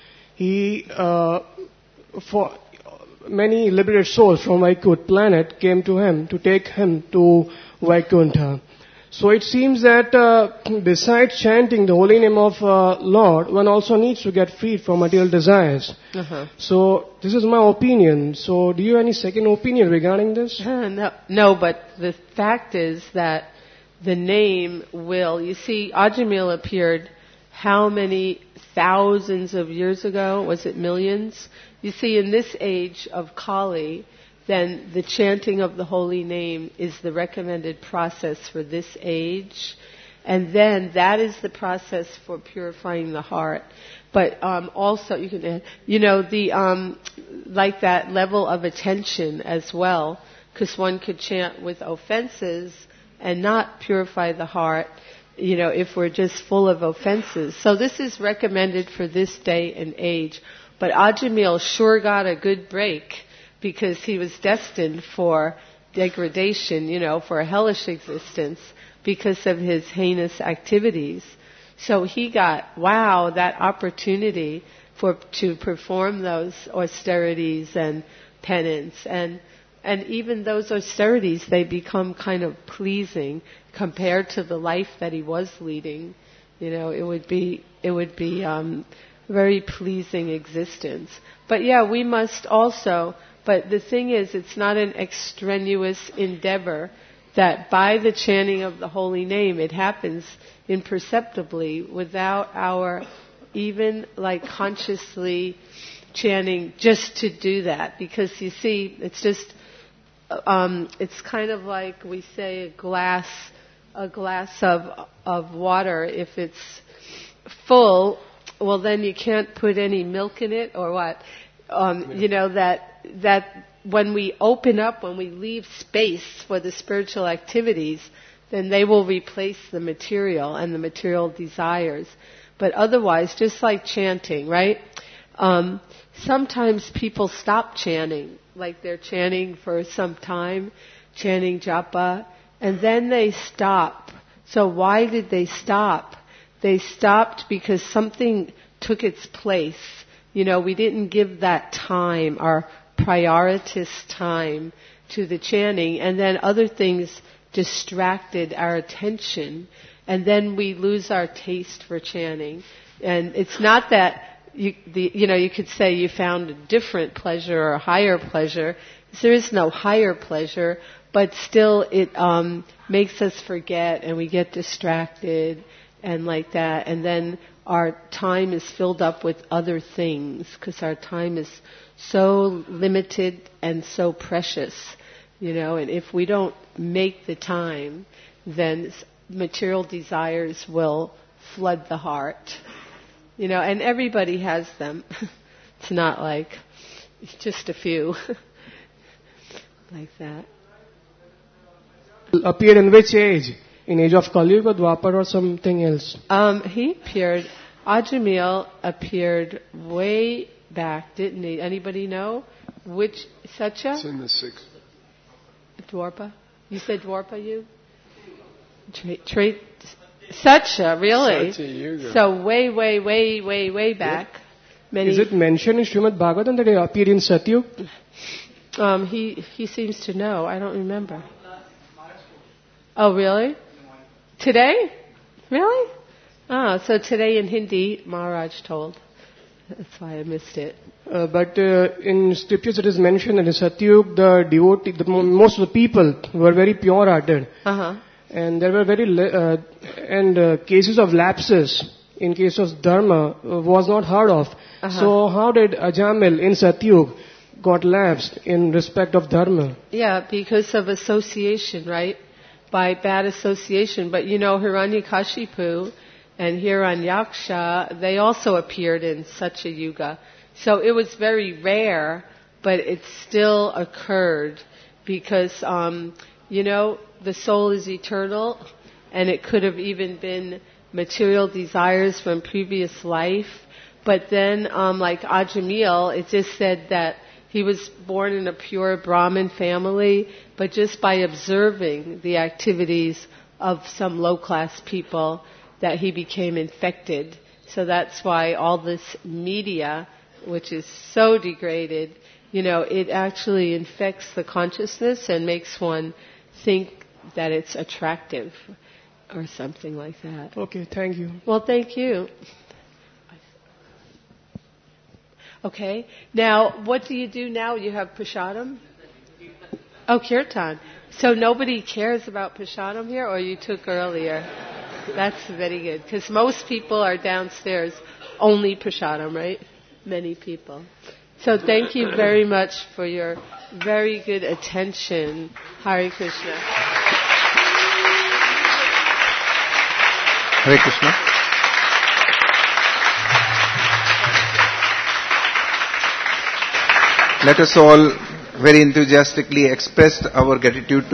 Speaker 4: he, uh, for many liberated souls from Vaikuntha planet came to him to take him to Vaikuntha. So it seems that uh, besides chanting the holy name of uh, Lord, one also needs to get freed from material desires.
Speaker 2: Uh-huh.
Speaker 4: So this is my opinion. So do you have any second opinion regarding this?
Speaker 2: Uh, no, no, but the fact is that the name will, you see, Ajamil appeared how many thousands of years ago? Was it millions? You see, in this age of Kali, then the chanting of the holy name is the recommended process for this age. And then that is the process for purifying the heart. But um, also, you can add, you know, the um, like that level of attention as well, because one could chant with offenses and not purify the heart, you know, if we're just full of offenses. So this is recommended for this day and age. But Ajamil sure got a good break, because he was destined for degradation, you know, for a hellish existence because of his heinous activities. So he got, wow, that opportunity for to perform those austerities and penance. And and even those austerities, they become kind of pleasing compared to the life that he was leading. You know, it would be, it would be um, very pleasing existence. But yeah, we must also... But the thing is, it's not an extraneous endeavor that by the chanting of the holy name, it happens imperceptibly without our even like consciously chanting just to do that. Because you see, it's just, um, it's kind of like we say a glass, a glass of, of water. If it's full, well then you can't put any milk in it or what? Um, you know, that that when we open up, when we leave space for the spiritual activities, then they will replace the material and the material desires. But otherwise, just like chanting, right? Um, sometimes people stop chanting, like they're chanting for some time, chanting japa, and then they stop. So why did they stop? They stopped because something took its place. You know, we didn't give that time, our prioritous time, to the chanting, and then other things distracted our attention, and then we lose our taste for chanting. And it's not that you, the, you know, you could say you found a different pleasure or a higher pleasure. There is no higher pleasure, but still it um, makes us forget, and we get distracted and like that, and then our time is filled up with other things because our time is so limited and so precious, you know, and if we don't make the time, then material desires will flood the heart, you know, and everybody has them. It's not like it's just a few like that.
Speaker 4: Appeared in which age? In age of Kali Yuga, Dwapar, or something else?
Speaker 2: Um, he appeared, Ajamil appeared way back, didn't he? Anybody know? Which, Satya?
Speaker 1: It's in the sixth.
Speaker 2: Dwarpa? You said Dwarpa, you? Tra- tra- Satya, really?
Speaker 1: Satya Yuga.
Speaker 2: So way, way, way, way, way back.
Speaker 1: Yeah.
Speaker 2: Many,
Speaker 4: Is it mentioned in Srimad Bhagavatam that he appeared in Satyug?
Speaker 2: um, he, he seems to know. I don't remember. Oh, really? Today? Really? Ah, so today in Hindi, Maharaj told. That's why I missed it.
Speaker 4: Uh, but uh, in scriptures it is mentioned that in Satyug the devotee, the, most of the people were very pure-hearted.
Speaker 2: Uh-huh.
Speaker 4: And there were very, le- uh, and uh, cases of lapses in case of dharma uh, was not heard of.
Speaker 2: Uh-huh.
Speaker 4: So how did Ajamil in Satyug got lapsed in respect of dharma?
Speaker 2: Yeah, because of association, right? By bad association. But you know, Hiranyakashipu and Hiranyaksha, they also appeared in such a yuga. So it was very rare, but it still occurred because, um, you know, the soul is eternal, and it could have even been material desires from previous life. But then, um, like Ajamil, it just said that he was born in a pure Brahmin family, but just by observing the activities of some low-class people, that he became infected. So that's why all this media, which is so degraded, you know, it actually infects the consciousness and makes one think that it's attractive or something like that.
Speaker 4: Okay, thank you.
Speaker 2: Well, thank you. Okay. Now, what do you do now? You have prasadam? Oh, kirtan. So nobody cares about prasadam here, or you took earlier? That's very good, because most people are downstairs only prasadam, right? Many people. So thank you very much for your very good attention. Hare Krishna.
Speaker 5: Hare Krishna. Let us all very enthusiastically express our gratitude to